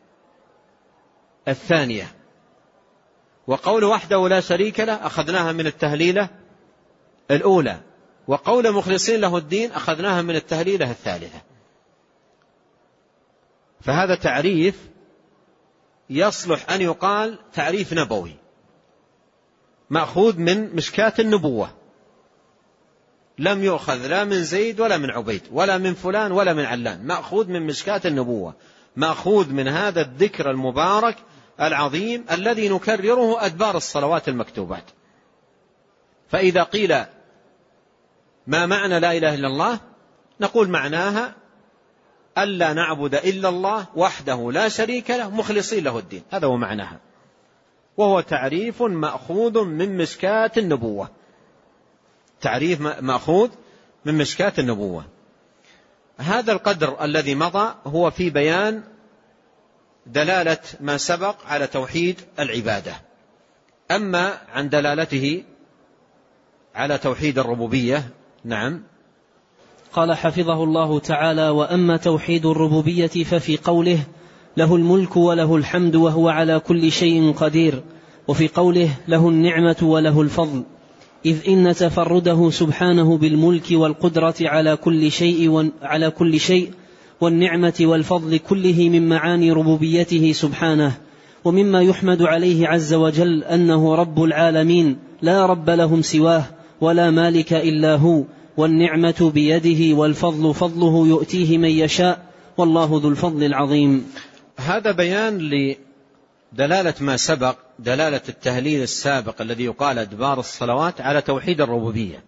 الثانية، وقول وحده لا شريك له أخذناها من التهليلة الأولى، وقول مخلصين له الدين أخذناها من التهليلة الثالثة. فهذا تعريف يصلح أن يقال تعريف نبوي مأخوذ من مشكاة النبوة، لم يؤخذ لا من زيد ولا من عبيد ولا من فلان ولا من علان، مأخوذ من مشكاة النبوة، مأخوذ من هذا الذكر المبارك العظيم الذي نكرره أدبار الصلوات المكتوبات. فإذا قيل ما معنى لا إله إلا الله نقول معناها ألا نعبد إلا الله وحده لا شريك له مخلصين له الدين، هذا هو معناها، وهو تعريف مأخوذ من مشكاة النبوة، تعريف مأخوذ من مشكاة النبوة. هذا القدر الذي مضى هو في بيان دلالة ما سبق على توحيد العبادة. أما عن دلالته على توحيد الربوبية، نعم. قال حفظه الله تعالى: وأما توحيد الربوبية ففي قوله له الملك وله الحمد وهو على كل شيء قدير، وفي قوله له النعمة وله الفضل، إذ إن تفرده سبحانه بالملك والقدرة على كل شيء على كل شيء والنعمة والفضل كله من معاني ربوبيته سبحانه، ومما يحمد عليه عز وجل أنه رب العالمين لا رب لهم سواه ولا مالك إلا هو، والنعمة بيده والفضل فضله يؤتيه من يشاء، والله ذو الفضل العظيم. هذا بيان لدلالة ما سبق، دلالة التهليل السابق الذي يقال أدبار الصلوات على توحيد الربوبية،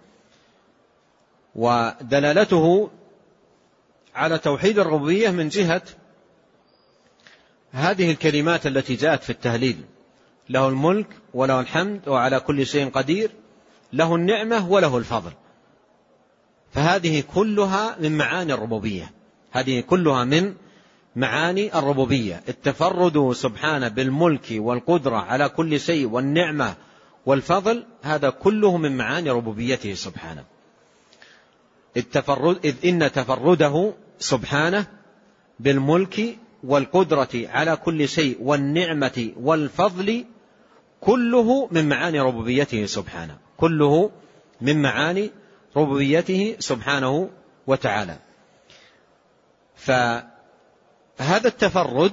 ودلالته على توحيد الربوبية من جهة هذه الكلمات التي جاءت في التهليل: له الملك وله الحمد وعلى كل شيء قدير، له النعمة وله الفضل. فهذه كلها من معاني الربوبية، هذه كلها من معاني الربوبية. التفرد سبحانه بالملك والقدرة على كل شيء والنعمة والفضل، هذا كله من معاني ربوبيته سبحانه. التفرد إذ إن تفرده سبحانه بالملك والقدرة على كل شيء والنعمة والفضل كله من معاني ربوبيته سبحانه، كله من معاني ربوبيته سبحانه وتعالى. فهذا التفرد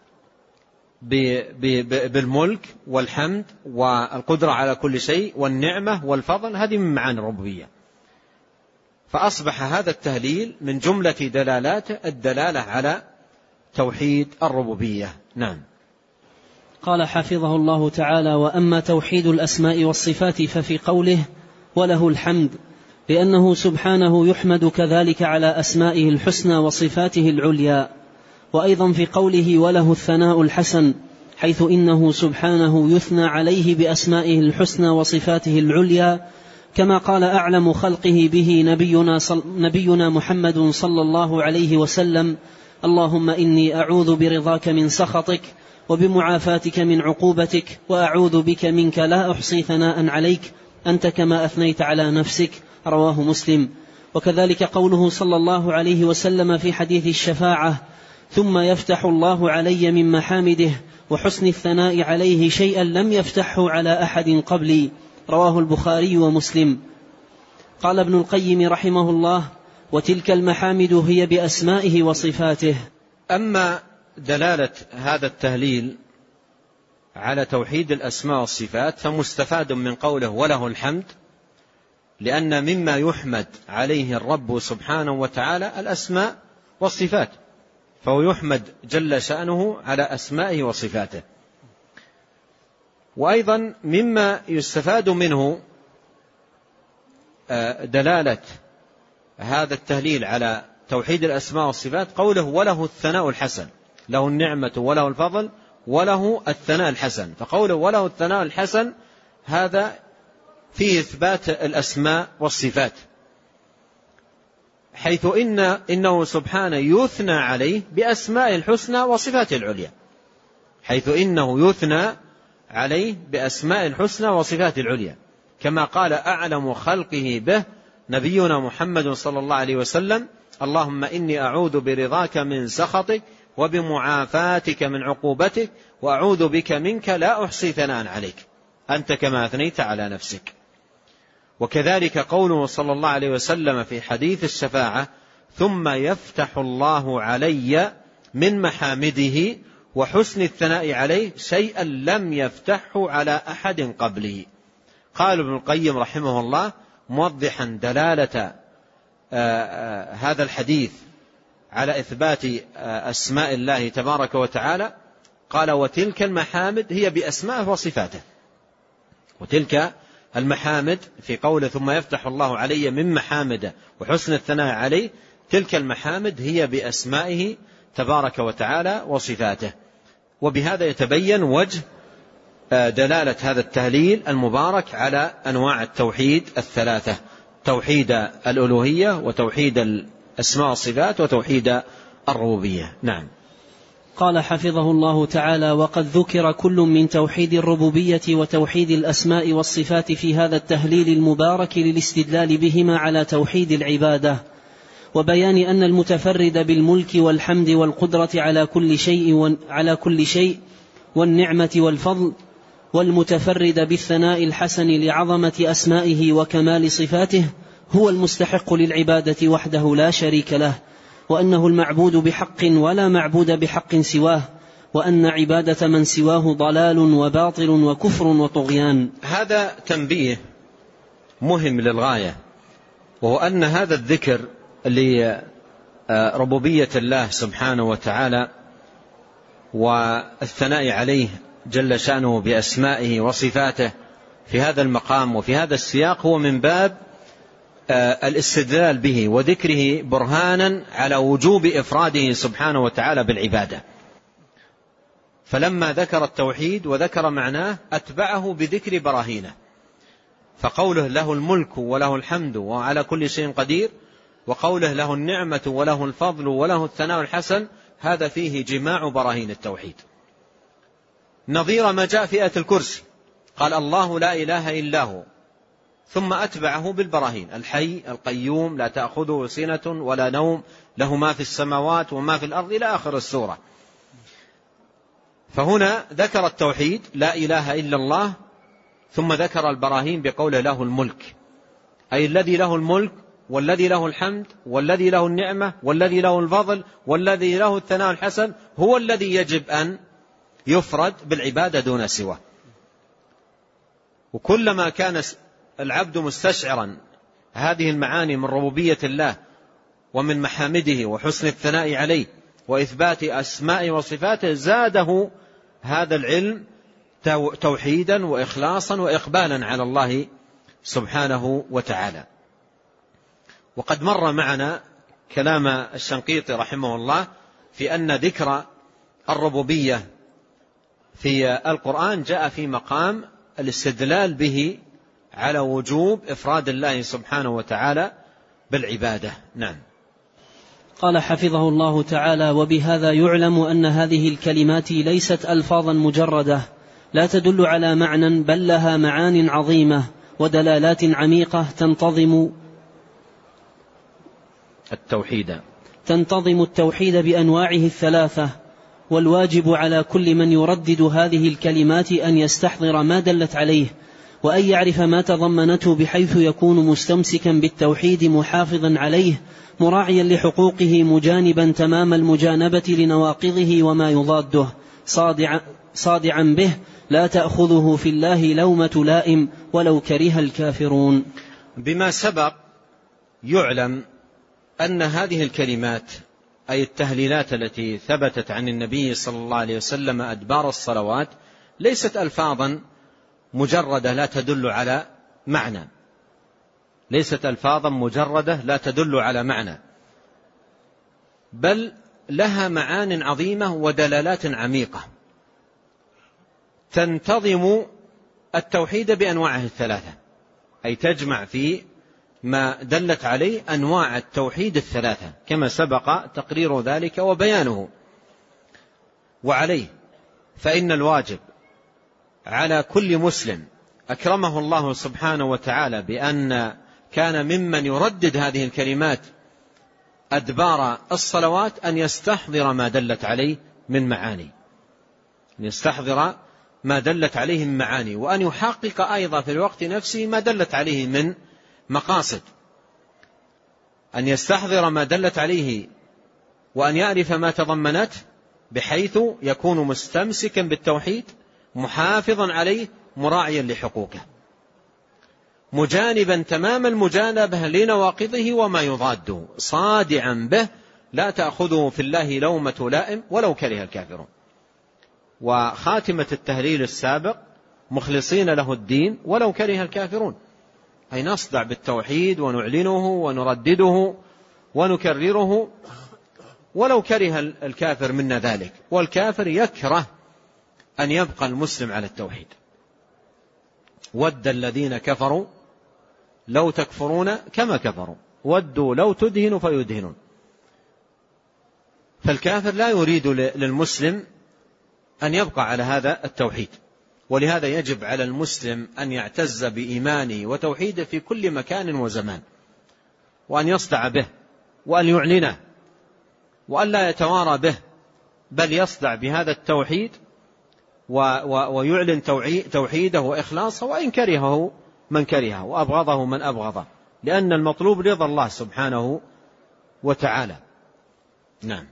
بالملك والحمد والقدرة على كل شيء والنعمة والفضل، هذه من معاني الربوبية. فأصبح هذا التهليل من جملة دلالات الدلالة على توحيد الربوبية. نعم. قال حفظه الله تعالى: وأما توحيد الأسماء والصفات ففي قوله وله الحمد، لأنه سبحانه يحمد كذلك على أسمائه الحسنى وصفاته العليا، وأيضا في قوله وله الثناء الحسن، حيث إنه سبحانه يثنى عليه بأسمائه الحسنى وصفاته العليا، كما قال أعلم خلقه به نبينا, صل... نبينا محمد صلى الله عليه وسلم: اللهم إني أعوذ برضاك من سخطك وبمعافاتك من عقوبتك وأعوذ بك منك لا أحصي ثناء عليك أنت كما أثنيت على نفسك. رواه مسلم. وكذلك قوله صلى الله عليه وسلم في حديث الشفاعة: ثم يفتح الله علي من محامده وحسن الثناء عليه شيئا لم يفتحه على أحد قبلي. رواه البخاري ومسلم. قال ابن القيم رحمه الله: وتلك المحامد هي بأسمائه وصفاته. أما دلالة هذا التهليل على توحيد الأسماء والصفات فمستفاد من قوله وله الحمد، لأن مما يحمد عليه الرب سبحانه وتعالى الأسماء والصفات، فهو يحمد جل شأنه على أسمائه وصفاته. وأيضا مما يستفاد منه دلالة هذا التهليل على توحيد الأسماء والصفات قوله وله الثناء الحسن، له النعمة وله الفضل وله الثناء الحسن. فقوله وله الثناء الحسن هذا فيه إثبات الأسماء والصفات، حيث إن إنه سبحانه يثنى عليه بأسماء الحسنى وصفاته العليا، حيث إنه يثنى عليه بأسماء الحسنى وصفاته العليا، كما قال أعلم خلقه به نبينا محمد صلى الله عليه وسلم: اللهم إني أعوذ برضاك من سخطك وبمعافاتك من عقوبتك وأعوذ بك منك لا أحصي ثناء عليك أنت كما أثنيت على نفسك. وكذلك قوله صلى الله عليه وسلم في حديث الشفاعة: ثم يفتح الله علي من محامده وحسن الثناء عليه شيئا لم يفتحه على أحد قبلي. قال ابن القيم رحمه الله موضحا دلالة هذا الحديث على إثبات أسماء الله تبارك وتعالى، قال: وتلك المحامد هي بأسمائه وصفاته. وتلك المحامد في قوله ثم يفتح الله علي من محامده وحسن الثناء عليه، تلك المحامد هي بأسمائه تبارك وتعالى وصفاته. وبهذا يتبين وجه دلالة هذا التهليل المبارك على أنواع التوحيد الثلاثة: توحيد الألوهية وتوحيد الأسماء والصفات وتوحيد الربوبية. نعم. قال حفظه الله تعالى: وقد ذكر كل من توحيد الربوبية وتوحيد الأسماء والصفات في هذا التهليل المبارك للاستدلال بهما على توحيد العبادة، وبيان أن المتفرد بالملك والحمد والقدرة على كل شيء على كل شيء والنعمة والفضل، والمتفرد بالثناء الحسن لعظمة أسمائه وكمال صفاته هو المستحق للعبادة وحده لا شريك له، وأنه المعبود بحق ولا معبود بحق سواه، وأن عبادة من سواه ضلال وباطل وكفر وطغيان. هذا تنبيه مهم للغاية، وهو أن هذا الذكر ربوبية الله سبحانه وتعالى والثناء عليه جل شأنه بأسمائه وصفاته في هذا المقام وفي هذا السياق هو من باب الاستدلال به وذكره برهانا على وجوب إفراده سبحانه وتعالى بالعبادة. فلما ذكر التوحيد وذكر معناه أتبعه بذكر براهينه، فقوله له الملك وله الحمد وعلى كل شيء قدير، وقوله له النعمة وله الفضل وله الثناء الحسن، هذا فيه جماع براهين التوحيد، نظير ما جاء في آية الكرسي، قال الله لا إله إلا هو، ثم أتبعه بالبراهين: الحي القيوم لا تأخذه سنة ولا نوم، له ما في السماوات وما في الأرض، إلى آخر السورة. فهنا ذكر التوحيد لا إله إلا الله، ثم ذكر البراهين بقوله له الملك، أي الذي له الملك والذي له الحمد والذي له النعمة والذي له الفضل والذي له الثناء الحسن، هو الذي يجب أن يفرد بالعبادة دون سواه. وكلما كان العبد مستشعرا هذه المعاني من ربوبية الله ومن محامده وحسن الثناء عليه وإثبات أسماء وصفاته، زاده هذا العلم توحيدا وإخلاصا وإقبالا على الله سبحانه وتعالى. وقد مر معنا كلام الشنقيطي رحمه الله في أن ذكر الربوبية في القرآن جاء في مقام الاستدلال به على وجوب إفراد الله سبحانه وتعالى بالعبادة. نعم. قال حفظه الله تعالى: وبهذا يعلم أن هذه الكلمات ليست ألفاظا مجردة لا تدل على معنى، بل لها معان عظيمة ودلالات عميقة تنتظم التوحيد تنتظم التوحيد بأنواعه الثلاثة. والواجب على كل من يردد هذه الكلمات أن يستحضر ما دلت عليه، وأن يعرف ما تضمنته، بحيث يكون مستمسكا بالتوحيد محافظا عليه، مراعيا لحقوقه، مجانبا تمام المجانبة لنواقضه وما يضاده، صادعا, صادعا به، لا تأخذه في الله لومة لائم ولو كره الكافرون. بما سبق يعلم أن هذه الكلمات أي التهليلات التي ثبتت عن النبي صلى الله عليه وسلم أدبار الصلوات ليست ألفاظا مجردة لا تدل على معنى، ليست ألفاظا مجردة لا تدل على معنى، بل لها معان عظيمة ودلالات عميقة تنتظم التوحيد بأنواعه الثلاثة، أي تجمع في ما دلت عليه أنواع التوحيد الثلاثة كما سبق تقرير ذلك وبيانه. وعليه فإن الواجب على كل مسلم أكرمه الله سبحانه وتعالى بأن كان ممن يردد هذه الكلمات أدبار الصلوات أن يستحضر ما دلت عليه من معاني، أن يستحضر ما دلت عليه من معاني، وأن يحقق أيضا في الوقت نفسه ما دلت عليه من مقاصد، أن يستحضر ما دلت عليه وأن يعرف ما تضمنته، بحيث يكون مستمسكا بالتوحيد محافظا عليه مراعيا لحقوقه، مجانبا تمام المجانبة لنواقضه وما يضاده، صادعا به، لا تأخذه في الله لومة لائم ولو كره الكافرون. وخاتمة التهليل السابق: مخلصين له الدين ولو كره الكافرون، أي نصدع بالتوحيد ونعلنه ونردده ونكرره ولو كره الكافر منا ذلك. والكافر يكره أن يبقى المسلم على التوحيد. ود الذين كفروا لو تكفرون كما كفروا ودوا لو تدهنوا فيدهنون. فالكافر لا يريد للمسلم أن يبقى على هذا التوحيد، ولهذا يجب على المسلم أن يعتز بإيمانه وتوحيده في كل مكان وزمان، وأن يصدع به وأن يعلنه وأن لا يتوارى به، بل يصدع بهذا التوحيد ويعلن توحيده وإخلاصه، وإن كرهه من كرهه وأبغضه من أبغضه، لأن المطلوب رضا الله سبحانه وتعالى. نعم.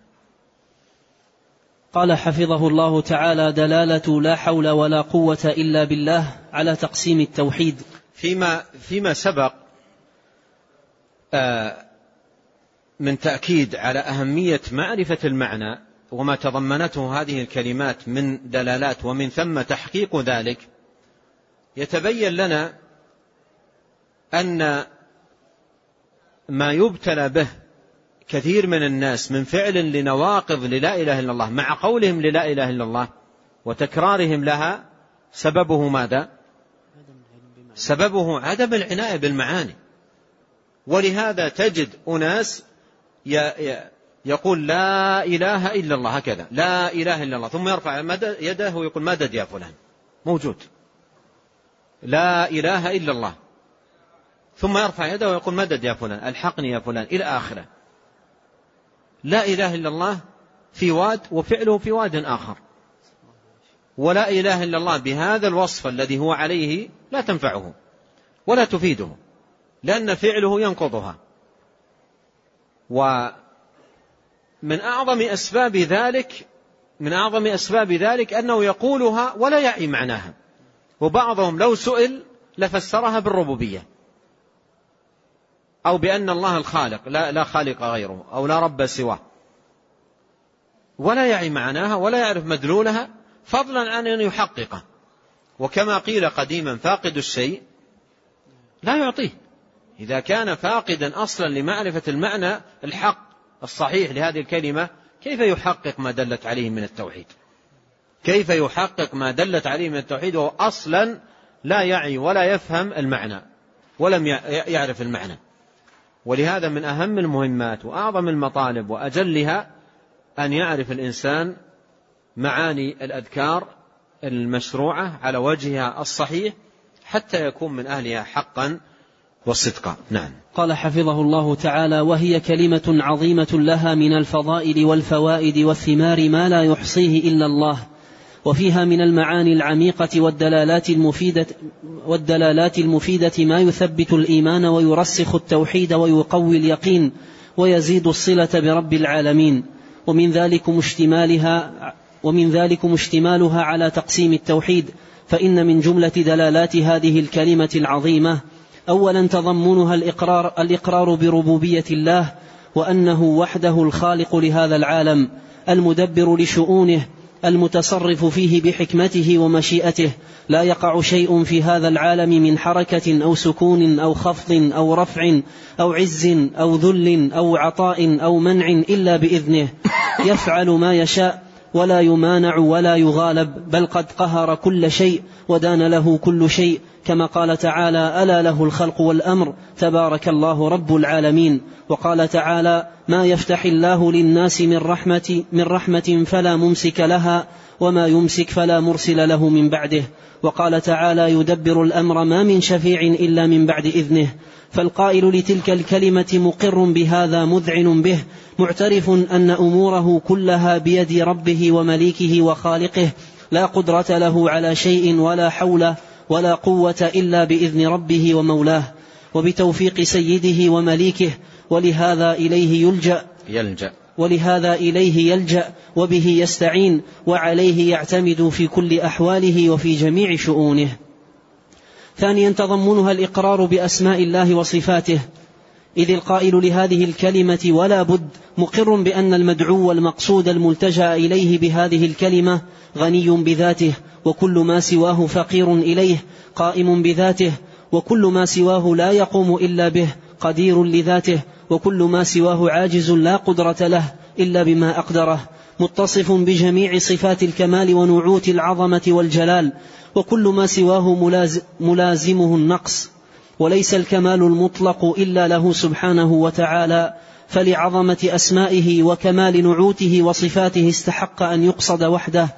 قال حفظه الله تعالى: دلالة لا حول ولا قوة إلا بالله على تقسيم التوحيد. فيما, فيما سبق آه من تأكيد على أهمية معرفة المعنى وما تضمنته هذه الكلمات من دلالات ومن ثم تحقيق ذلك، يتبين لنا أن ما يبتلى به كثير من الناس من فعل لنواقض للا إله إلا الله مع قولهم للا إله إلا الله وتكرارهم لها سببه ماذا؟ سببه عدم العناية بالمعاني. ولهذا تجد أناس يقول لا إله إلا الله هكذا، لا إله إلا الله، ثم يرفع يده ويقول مدد يا فلان، موجود لا إله إلا الله، ثم يرفع يده ويقول مدد يا فلان، الحقني يا فلان، إلى آخره. لا إله إلا الله في واد وفعله في واد آخر، ولا إله إلا الله بهذا الوصف الذي هو عليه لا تنفعه ولا تفيده، لأن فعله ينقضها. ومن أعظم أسباب ذلك من أعظم أسباب ذلك أنه يقولها ولا يعي معناها، وبعضهم لو سئل لفسرها بالربوبية أو بأن الله الخالق لا, لا خالق غيره أو لا رب سواه، ولا يعي معناها ولا يعرف مدلولها، فضلا عن أن يحققه. وكما قيل قديما فاقد الشيء لا يعطيه. إذا كان فاقدا أصلا لمعرفة المعنى الحق الصحيح لهذه الكلمة، كيف يحقق ما دلت عليه من التوحيد؟ كيف يحقق ما دلت عليه من التوحيد وهو أصلا لا يعي ولا يفهم المعنى ولم يعرف المعنى؟ ولهذا من أهم المهمات وأعظم المطالب وأجلها أن يعرف الإنسان معاني الأذكار المشروعة على وجهها الصحيح حتى يكون من أهلها حقا والصدق. نعم. قال حفظه الله تعالى: وهي كلمة عظيمة لها من الفضائل والفوائد والثمار ما لا يحصيه إلا الله، وفيها من المعاني العميقة والدلالات المفيدة, والدلالات المفيدة ما يثبت الإيمان ويرسخ التوحيد ويقوي اليقين ويزيد الصلة برب العالمين. ومن ذلك اشتمالها ومن ذلك اشتمالها على تقسيم التوحيد، فإن من جملة دلالات هذه الكلمة العظيمة أولا تضمنها الإقرار, الإقرار بربوبية الله، وأنه وحده الخالق لهذا العالم المدبر لشؤونه المتصرف فيه بحكمته ومشيئته، لا يقع شيء في هذا العالم من حركة أو سكون أو خفض أو رفع أو عز أو ذل أو عطاء أو منع إلا بإذنه، يفعل ما يشاء ولا يمانع ولا يغالب، بل قد قهر كل شيء ودان له كل شيء، كما قال تعالى: ألا له الخلق والأمر تبارك الله رب العالمين. وقال تعالى: ما يفتح الله للناس من رحمة, من رحمة فلا ممسك لها وما يمسك فلا مرسل له من بعده. وقال تعالى: يدبر الأمر ما من شفيع إلا من بعد إذنه. فالقائل لتلك الكلمة مقر بهذا مذعن به، معترف أن أموره كلها بيد ربه ومليكه وخالقه، لا قدرة له على شيء ولا حول ولا قوة إلا بإذن ربه ومولاه وبتوفيق سيده ومليكه، ولهذا إليه يلجأ يلجأ ولهذا إليه يلجأ وبه يستعين وعليه يعتمد في كل أحواله وفي جميع شؤونه. ثانيا تضمنها الإقرار بأسماء الله وصفاته، إذ القائل لهذه الكلمة ولا بد مقر بأن المدعو والمقصود الملتجأ إليه بهذه الكلمة غني بذاته، وكل ما سواه فقير إليه، قائم بذاته، وكل ما سواه لا يقوم إلا به، قدير لذاته، وكل ما سواه عاجز لا قدرة له إلا بما أقدره، متصف بجميع صفات الكمال ونعوت العظمة والجلال، وكل ما سواه ملازمه النقص، وليس الكمال المطلق إلا له سبحانه وتعالى، فلعظمة أسمائه وكمال نعوته وصفاته استحق أن يقصد وحده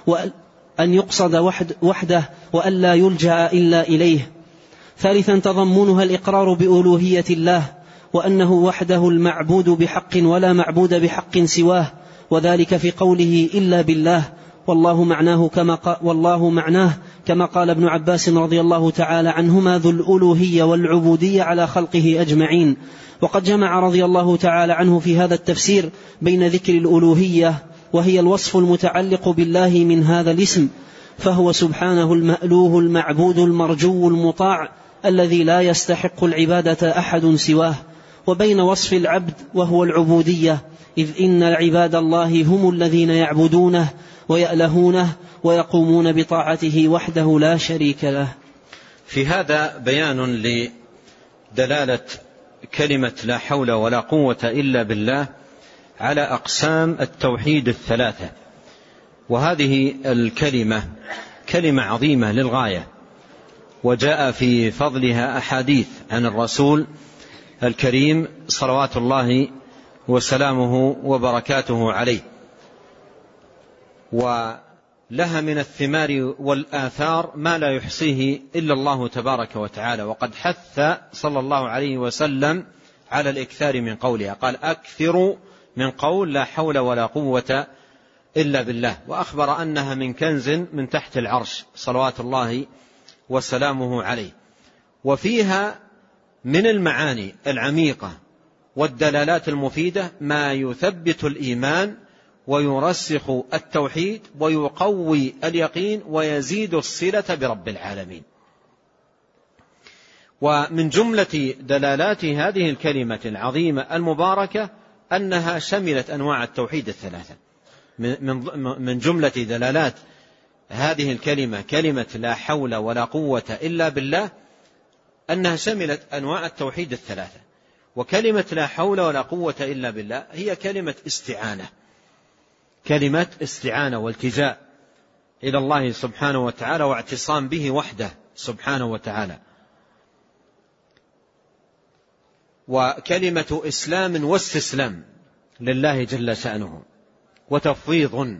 وأن يقصد وحد وحده وأن لا يلجأ إلا إليه. ثالثا تضمنها الإقرار بألوهية الله، وأنه وحده المعبود بحق ولا معبود بحق سواه، وذلك في قوله إلا بالله، والله معناه كما والله معناه كما قال ابن عباس رضي الله تعالى عنهما: ذو الألوهية والعبودية على خلقه أجمعين. وقد جمع رضي الله تعالى عنه في هذا التفسير بين ذكر الألوهية وهي الوصف المتعلق بالله من هذا الاسم، فهو سبحانه المألوه المعبود المرجو المطاع الذي لا يستحق العبادة أحد سواه، وبين وصف العبد وهو العبودية، إذ إن عباد الله هم الذين يعبدونه ويألهونه ويقومون بطاعته وحده لا شريك له. في هذا بيان لدلالة كلمة لا حول ولا قوة إلا بالله على أقسام التوحيد الثلاثة، وهذه الكلمة كلمة عظيمة للغاية، وجاء في فضلها أحاديث عن الرسول الكريم صلوات الله وسلامه وبركاته عليه، ولها من الثمار والآثار ما لا يحصيه إلا الله تبارك وتعالى. وقد حث صلى الله عليه وسلم على الإكثار من قولها، قال أكثروا من قول لا حول ولا قوة إلا بالله، وأخبر أنها من كنز من تحت العرش صلوات الله وسلامه عليه. وفيها من المعاني العميقة والدلالات المفيدة ما يثبت الإيمان ويرسخ التوحيد ويقوي اليقين ويزيد الصلة برب العالمين. ومن جملة دلالات هذه الكلمة العظيمة المباركة أنها شملت أنواع التوحيد الثلاثة. من جملة دلالات هذه الكلمة كلمة لا حول ولا قوة إلا بالله أنها شملت أنواع التوحيد الثلاثة. وكلمة لا حول ولا قوة إلا بالله هي كلمة استعانة، كلمة استعانة والتجاء إلى الله سبحانه وتعالى واعتصام به وحده سبحانه وتعالى، وكلمة إسلام واستسلام لله جل شأنه، وتفويض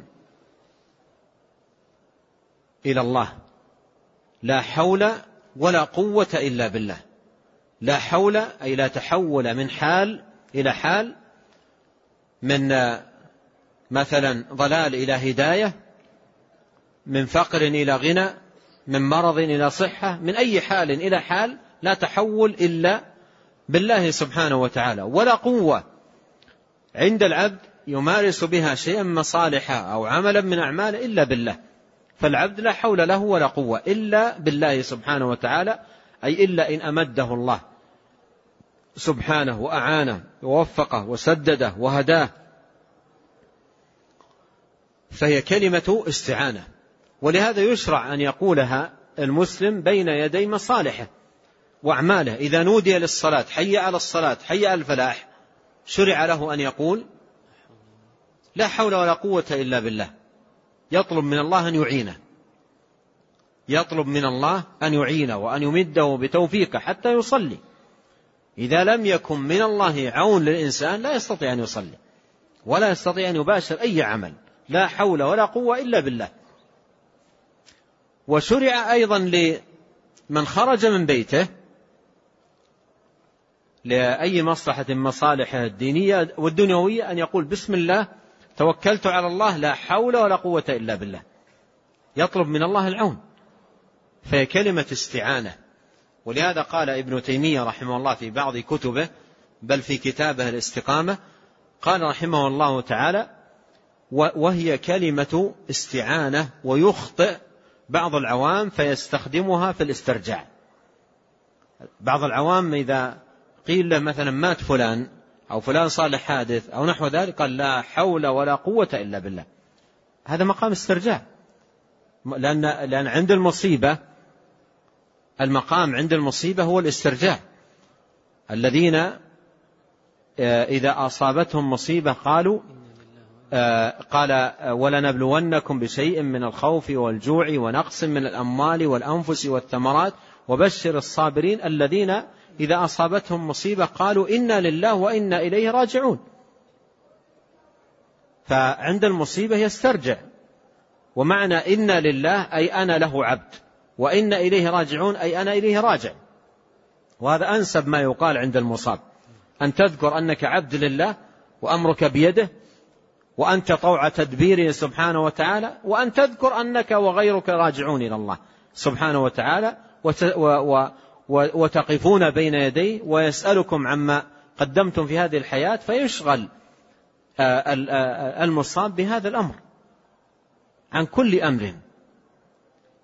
إلى الله. لا حول ولا قوة إلا بالله. لا حول أي لا تحول من حال إلى حال، من مثلا ضلال إلى هداية، من فقر إلى غنى، من مرض إلى صحة، من أي حال إلى حال لا تحول إلا بالله سبحانه وتعالى. ولا قوة عند العبد يمارس بها شيئا من مصالحه أو عملا من أعماله إلا بالله. فالعبد لا حول له ولا قوة إلا بالله سبحانه وتعالى، أي إلا إن أمده الله سبحانه وأعانه ووفقه وسدده وهداه، فهي كلمة استعانة. ولهذا يشرع أن يقولها المسلم بين يدي مصالحه وأعماله. إذا نودي للصلاة حي على الصلاة حي على الفلاح، شرع له أن يقول لا حول ولا قوة إلا بالله، يطلب من الله أن يعينه، يطلب من الله أن يعينه وأن يمده بتوفيقه حتى يصلي. إذا لم يكن من الله عون للإنسان لا يستطيع أن يصلي ولا يستطيع أن يباشر أي عمل. لا حول ولا قوة إلا بالله. وشرع أيضا لمن خرج من بيته لأي مصلحة من مصالحه الدينية والدنيوية أن يقول بسم الله توكلت على الله لا حول ولا قوة إلا بالله، يطلب من الله العون، فهي كلمة استعانة. ولهذا قال ابن تيمية رحمه الله في بعض كتبه، بل في كتابه الاستقامة، قال رحمه الله تعالى وهي كلمة استعانة، ويخطئ بعض العوام فيستخدمها في الاسترجاع. بعض العوام إذا قيل له مثلا مات فلان أو فلان صالح حادث أو نحو ذلك قال لا حول ولا قوة إلا بالله، هذا مقام استرجاع. لأن, لأن عند المصيبة المقام عند المصيبة هو الاسترجاع. الذين إذا أصابتهم مصيبة قالوا قال ولنبلونكم بشيء من الخوف والجوع ونقص من الأموال والأنفس والثمرات وبشر الصابرين الذين إذا أصابتهم مصيبة قالوا إنا لله وإنا إليه راجعون. فعند المصيبة يسترجع. ومعنى إنا لله أي أنا له عبد، وإنا إليه راجعون أي أنا إليه راجع. وهذا أنسب ما يقال عند المصاب، أن تذكر أنك عبد لله وأمرك بيده وأنت طوع تدبيره سبحانه وتعالى، وأن تذكر أنك وغيرك راجعون إلى الله سبحانه وتعالى وتقفون بين يديه ويسألكم عما قدمتم في هذه الحياة، فيشغل المصاب بهذا الأمر عن كل أمر.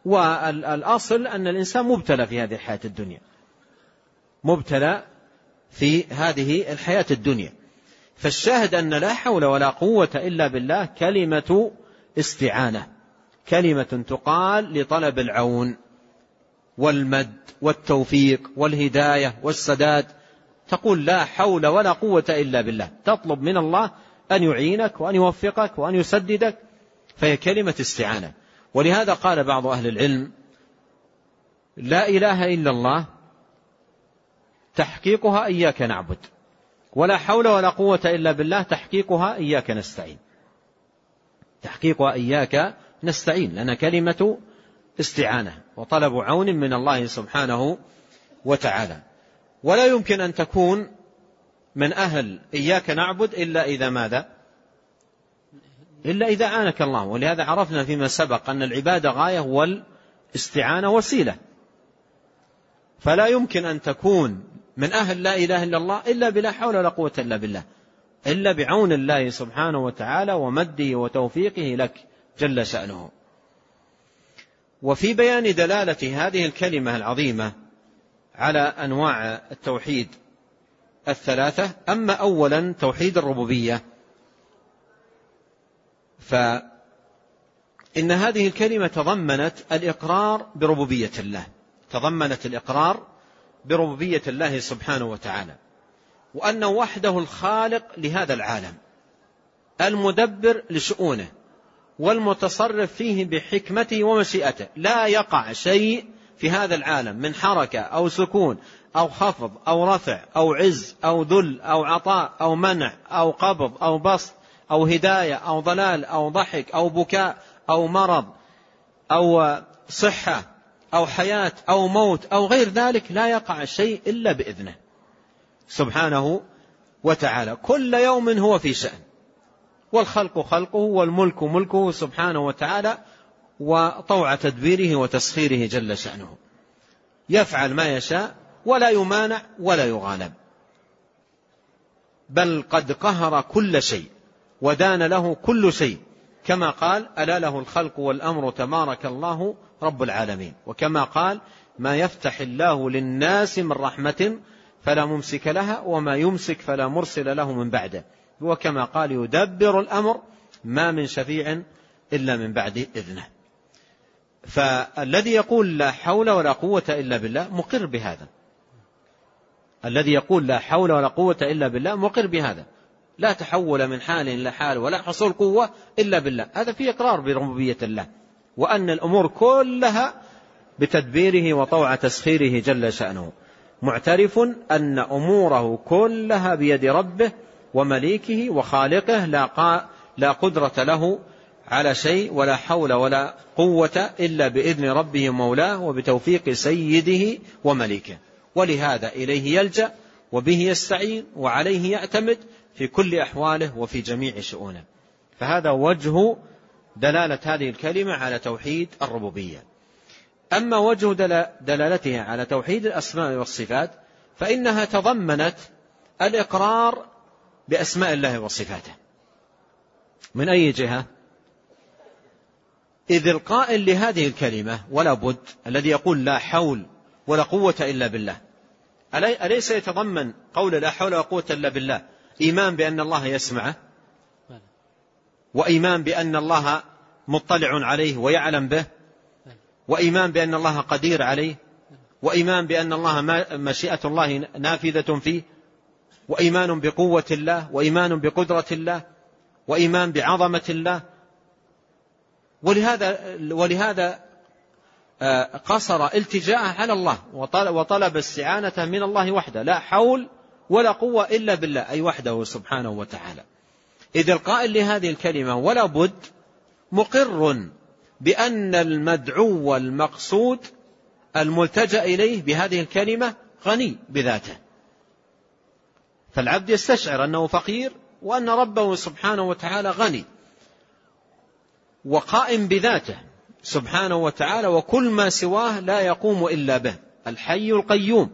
والأصل أن الإنسان مبتلى في هذه الحياة الدنيا، مبتلى في هذه الحياة الدنيا. فالشاهد أن لا حول ولا قوة إلا بالله كلمة استعانة، كلمة تقال لطلب العون والمد والتوفيق والهداية والسداد. تقول لا حول ولا قوة إلا بالله، تطلب من الله أن يعينك وأن يوفقك وأن يسددك، فهي كلمة استعانة. ولهذا قال بعض أهل العلم لا إله إلا الله تحقيقها إياك نعبد، ولا حول ولا قوة إلا بالله تحقيقها إياك نستعين، تحقيقها إياك نستعين، لأن كلمة استعانة وطلب عون من الله سبحانه وتعالى. ولا يمكن أن تكون من أهل إياك نعبد إلا إذا ماذا؟ إلا إذا عانك الله. ولهذا عرفنا فيما سبق أن العبادة غاية والاستعانة وسيلة، فلا يمكن أن تكون من أهل لا إله إلا الله إلا بلا حول ولا قوة إلا بالله، إلا بعون الله سبحانه وتعالى ومده وتوفيقه لك جل شأنه. وفي بيان دلالة هذه الكلمة العظيمة على أنواع التوحيد الثلاثة، أما أولا توحيد الربوبية، فإن هذه الكلمة تضمنت الإقرار بربوبية الله، تضمنت الإقرار بربوبية الله سبحانه وتعالى، وأنه وحده الخالق لهذا العالم، المدبر لشؤونه، والمتصرف فيه بحكمته ومشيئته. لا يقع شيء في هذا العالم من حركة أو سكون أو خفض أو رفع أو عز أو ذل أو عطاء أو منع أو قبض أو بسط أو هداية أو ضلال أو ضحك أو بكاء أو مرض أو صحة أو حياة أو موت أو غير ذلك، لا يقع شيء إلا بإذنه سبحانه وتعالى. كل يوم هو في شأن، والخلق خلقه والملك ملكه سبحانه وتعالى، وطوع تدبيره وتسخيره جل شأنه، يفعل ما يشاء ولا يمانع ولا يغالب، بل قد قهر كل شيء ودان له كل شيء، كما قال ألا له الخلق والأمر تبارك الله رب العالمين. وكما قال ما يفتح الله للناس من رحمة فلا ممسك لها وما يمسك فلا مرسل له من بعده. وكما قال يدبر الأمر ما من شفيع إلا من بعد إذنه. فالذي يقول لا حول ولا قوة إلا بالله مقر بهذا، الذي يقول لا حول ولا قوة إلا بالله مقر بهذا، لا تحول من حال إلى حال ولا حصول قوة إلا بالله. هذا فيه إقرار بربوبية الله، وأن الأمور كلها بتدبيره وطوع تسخيره جل شأنه، معترف أن أموره كلها بيد ربه ومليكه وخالقه، لا لا قدرة له على شيء ولا حول ولا قوة إلا بإذن ربه مولاه وبتوفيق سيده ومليكه. ولهذا إليه يلجأ وبه يستعين وعليه يعتمد في كل أحواله وفي جميع شؤونه. فهذا وجه دلالة هذه الكلمة على توحيد الربوبية. أما وجه دلالتها على توحيد الأسماء والصفات فإنها تضمنت الإقرار بأسماء الله وصفاته. من أي جهة؟ إذ القائل لهذه الكلمة ولا بد، الذي يقول لا حول ولا قوة إلا بالله، أليس يتضمن قول لا حول ولا قوة إلا بالله إيمان بأن الله يسمعه، وإيمان بأن الله مطلع عليه ويعلم به، وإيمان بأن الله قدير عليه، وإيمان بأن الله مشيئة الله نافذة فيه، وإيمان بقوة الله، وإيمان بقدرة الله، وإيمان بعظمة الله. ولهذا ولهذا قصر التجاءه على الله وطلب استعانة من الله وحده، لا حول ولا قوة إلا بالله، أي وحده سبحانه وتعالى. إذ القائل لهذه الكلمة ولا بد مقر بأن المدعو المقصود الملتجأ إليه بهذه الكلمة غني بذاته، فالعبد يستشعر أنه فقير وأن ربه سبحانه وتعالى غني وقائم بذاته سبحانه وتعالى، وكل ما سواه لا يقوم إلا به، الحي القيوم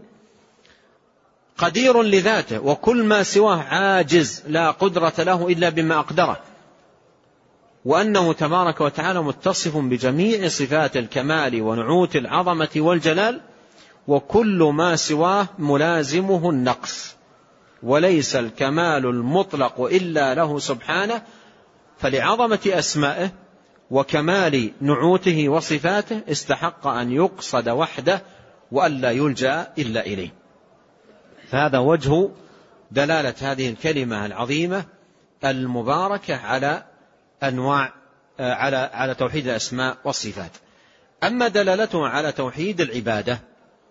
قدير لذاته، وكل ما سواه عاجز لا قدرة له إلا بما أقدره، وأنه تبارك وتعالى متصف بجميع صفات الكمال ونعوت العظمة والجلال، وكل ما سواه ملازمه النقص وليس الكمال المطلق إلا له سبحانه، فلعظمة أسمائه وكمال نعوته وصفاته استحق أن يقصد وحده وألا يلجأ إلا إليه. فهذا وجه دلالة هذه الكلمة العظيمة المباركة على أنواع على على توحيد الأسماء والصفات. أما دلالتها على توحيد العبادة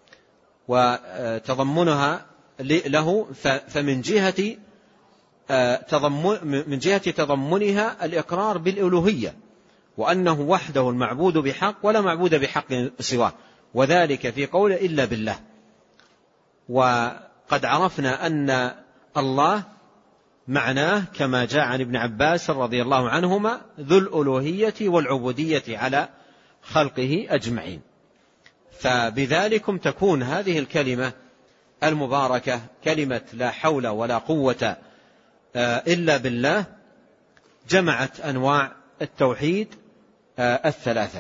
وتضمنها له فمن جهة من جهة تضمنها الإقرار بالألوهية، وأنه وحده المعبود بحق ولا معبود بحق سواه، وذلك في قوله إلا بالله. وقد عرفنا أن الله معناه كما جاء عن ابن عباس رضي الله عنهما ذو الألوهية والعبودية على خلقه أجمعين. فبذلكم تكون هذه الكلمة المباركة كلمة لا حول ولا قوة إلا بالله جمعت أنواع التوحيد الثلاثة.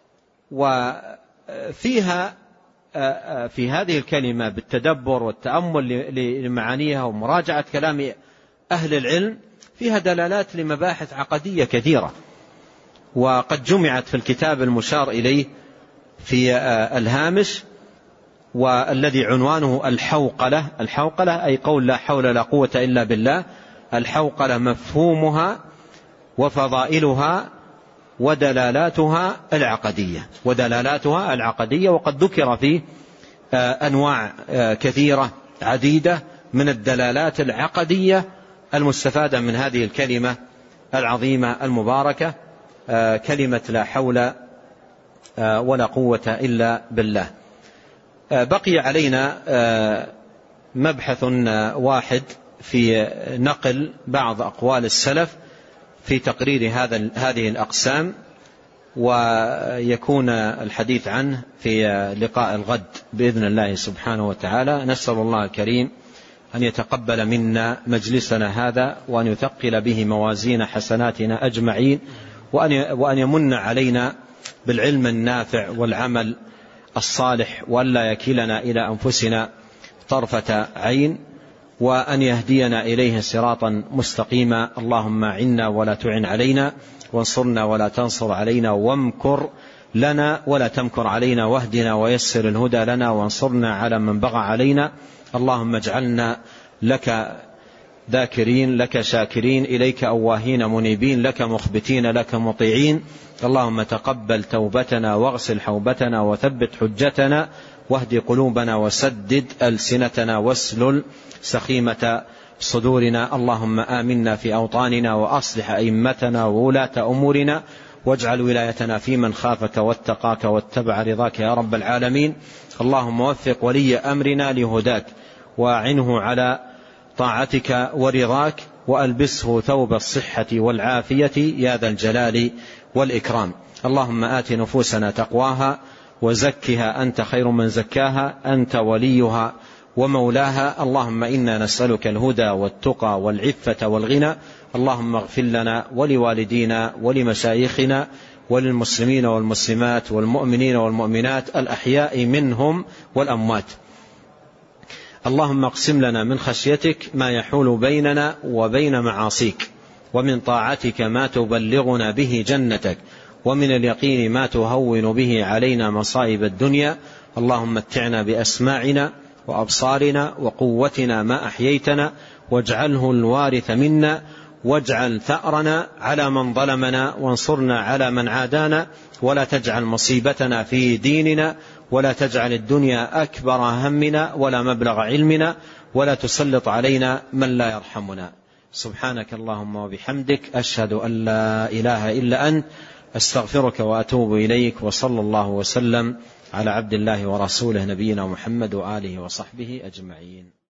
وفيها في هذه الكلمة بالتدبر والتأمل لمعانيها ومراجعة كلام أهل العلم فيها دلالات لمباحث عقدية كثيرة، وقد جمعت في الكتاب المشار إليه في الهامش والذي عنوانه الحوقلة. الحوقلة أي قول لا حول لا قوة إلا بالله. الحوقلة مفهومها وفضائلها ودلالاتها العقدية ودلالاتها العقدية وقد ذكر فيه أنواع كثيرة عديدة من الدلالات العقدية المستفادة من هذه الكلمة العظيمة المباركة كلمة لا حول ولا قوة إلا بالله. بقي علينا مبحث واحد في نقل بعض أقوال السلف في تقرير هذا هذه الأقسام، ويكون الحديث عنه في لقاء الغد بإذن الله سبحانه وتعالى. نسأل الله الكريم أن يتقبل منا مجلسنا هذا وأن يثقل به موازين حسناتنا أجمعين، وأن يمن علينا بالعلم النافع والعمل الصالح، وألا يكلنا إلى أنفسنا طرفة عين، وأن يهدينا إليه صراطا مستقيما. اللهم أعنا ولا تعن علينا، وانصرنا ولا تنصر علينا، وامكر لنا ولا تمكر علينا، واهدنا ويسر الهدى لنا، وانصرنا على من بغى علينا. اللهم اجعلنا لك ذاكرين، لك شاكرين، إليك أواهين منيبين، لك مخبتين، لك مطيعين. اللهم تقبل توبتنا واغسل حوبتنا وثبت حجتنا، واهد قلوبنا وسدد ألسنتنا واسلل سخيمة صدورنا. اللهم آمنا في أوطاننا وأصلح أئمتنا وولاة أمورنا، واجعل ولايتنا في من خافك واتقاك واتبع رضاك يا رب العالمين. اللهم وفق ولي أمرنا لهداك، وأعنه على طاعتك ورضاك، وألبسه ثوب الصحة والعافية يا ذا الجلال والإكرام. اللهم آت نفوسنا تقواها وزكها أنت خير من زكاها، أنت وليها ومولاها. اللهم إنا نسألك الهدى والتقى والعفة والغنى. اللهم اغفر لنا ولوالدينا ولمشايخنا وللمسلمين والمسلمات والمؤمنين والمؤمنات الأحياء منهم والأموات. اللهم اقسم لنا من خشيتك ما يحول بيننا وبين معاصيك، ومن طاعتك ما تبلغنا به جنتك، ومن اليقين ما تهون به علينا مصائب الدنيا. اللهم متعنا بأسماعنا وأبصارنا وقوتنا ما أحييتنا، واجعله الوارث منا، واجعل ثأرنا على من ظلمنا، وانصرنا على من عادانا، ولا تجعل مصيبتنا في ديننا، ولا تجعل الدنيا أكبر همنا ولا مبلغ علمنا، ولا تسلط علينا من لا يرحمنا. سبحانك اللهم وبحمدك، أشهد أن لا إله إلا أنت، أستغفرك وأتوب إليك. وصلى الله وسلم على عبد الله ورسوله نبينا محمد وآله وصحبه أجمعين.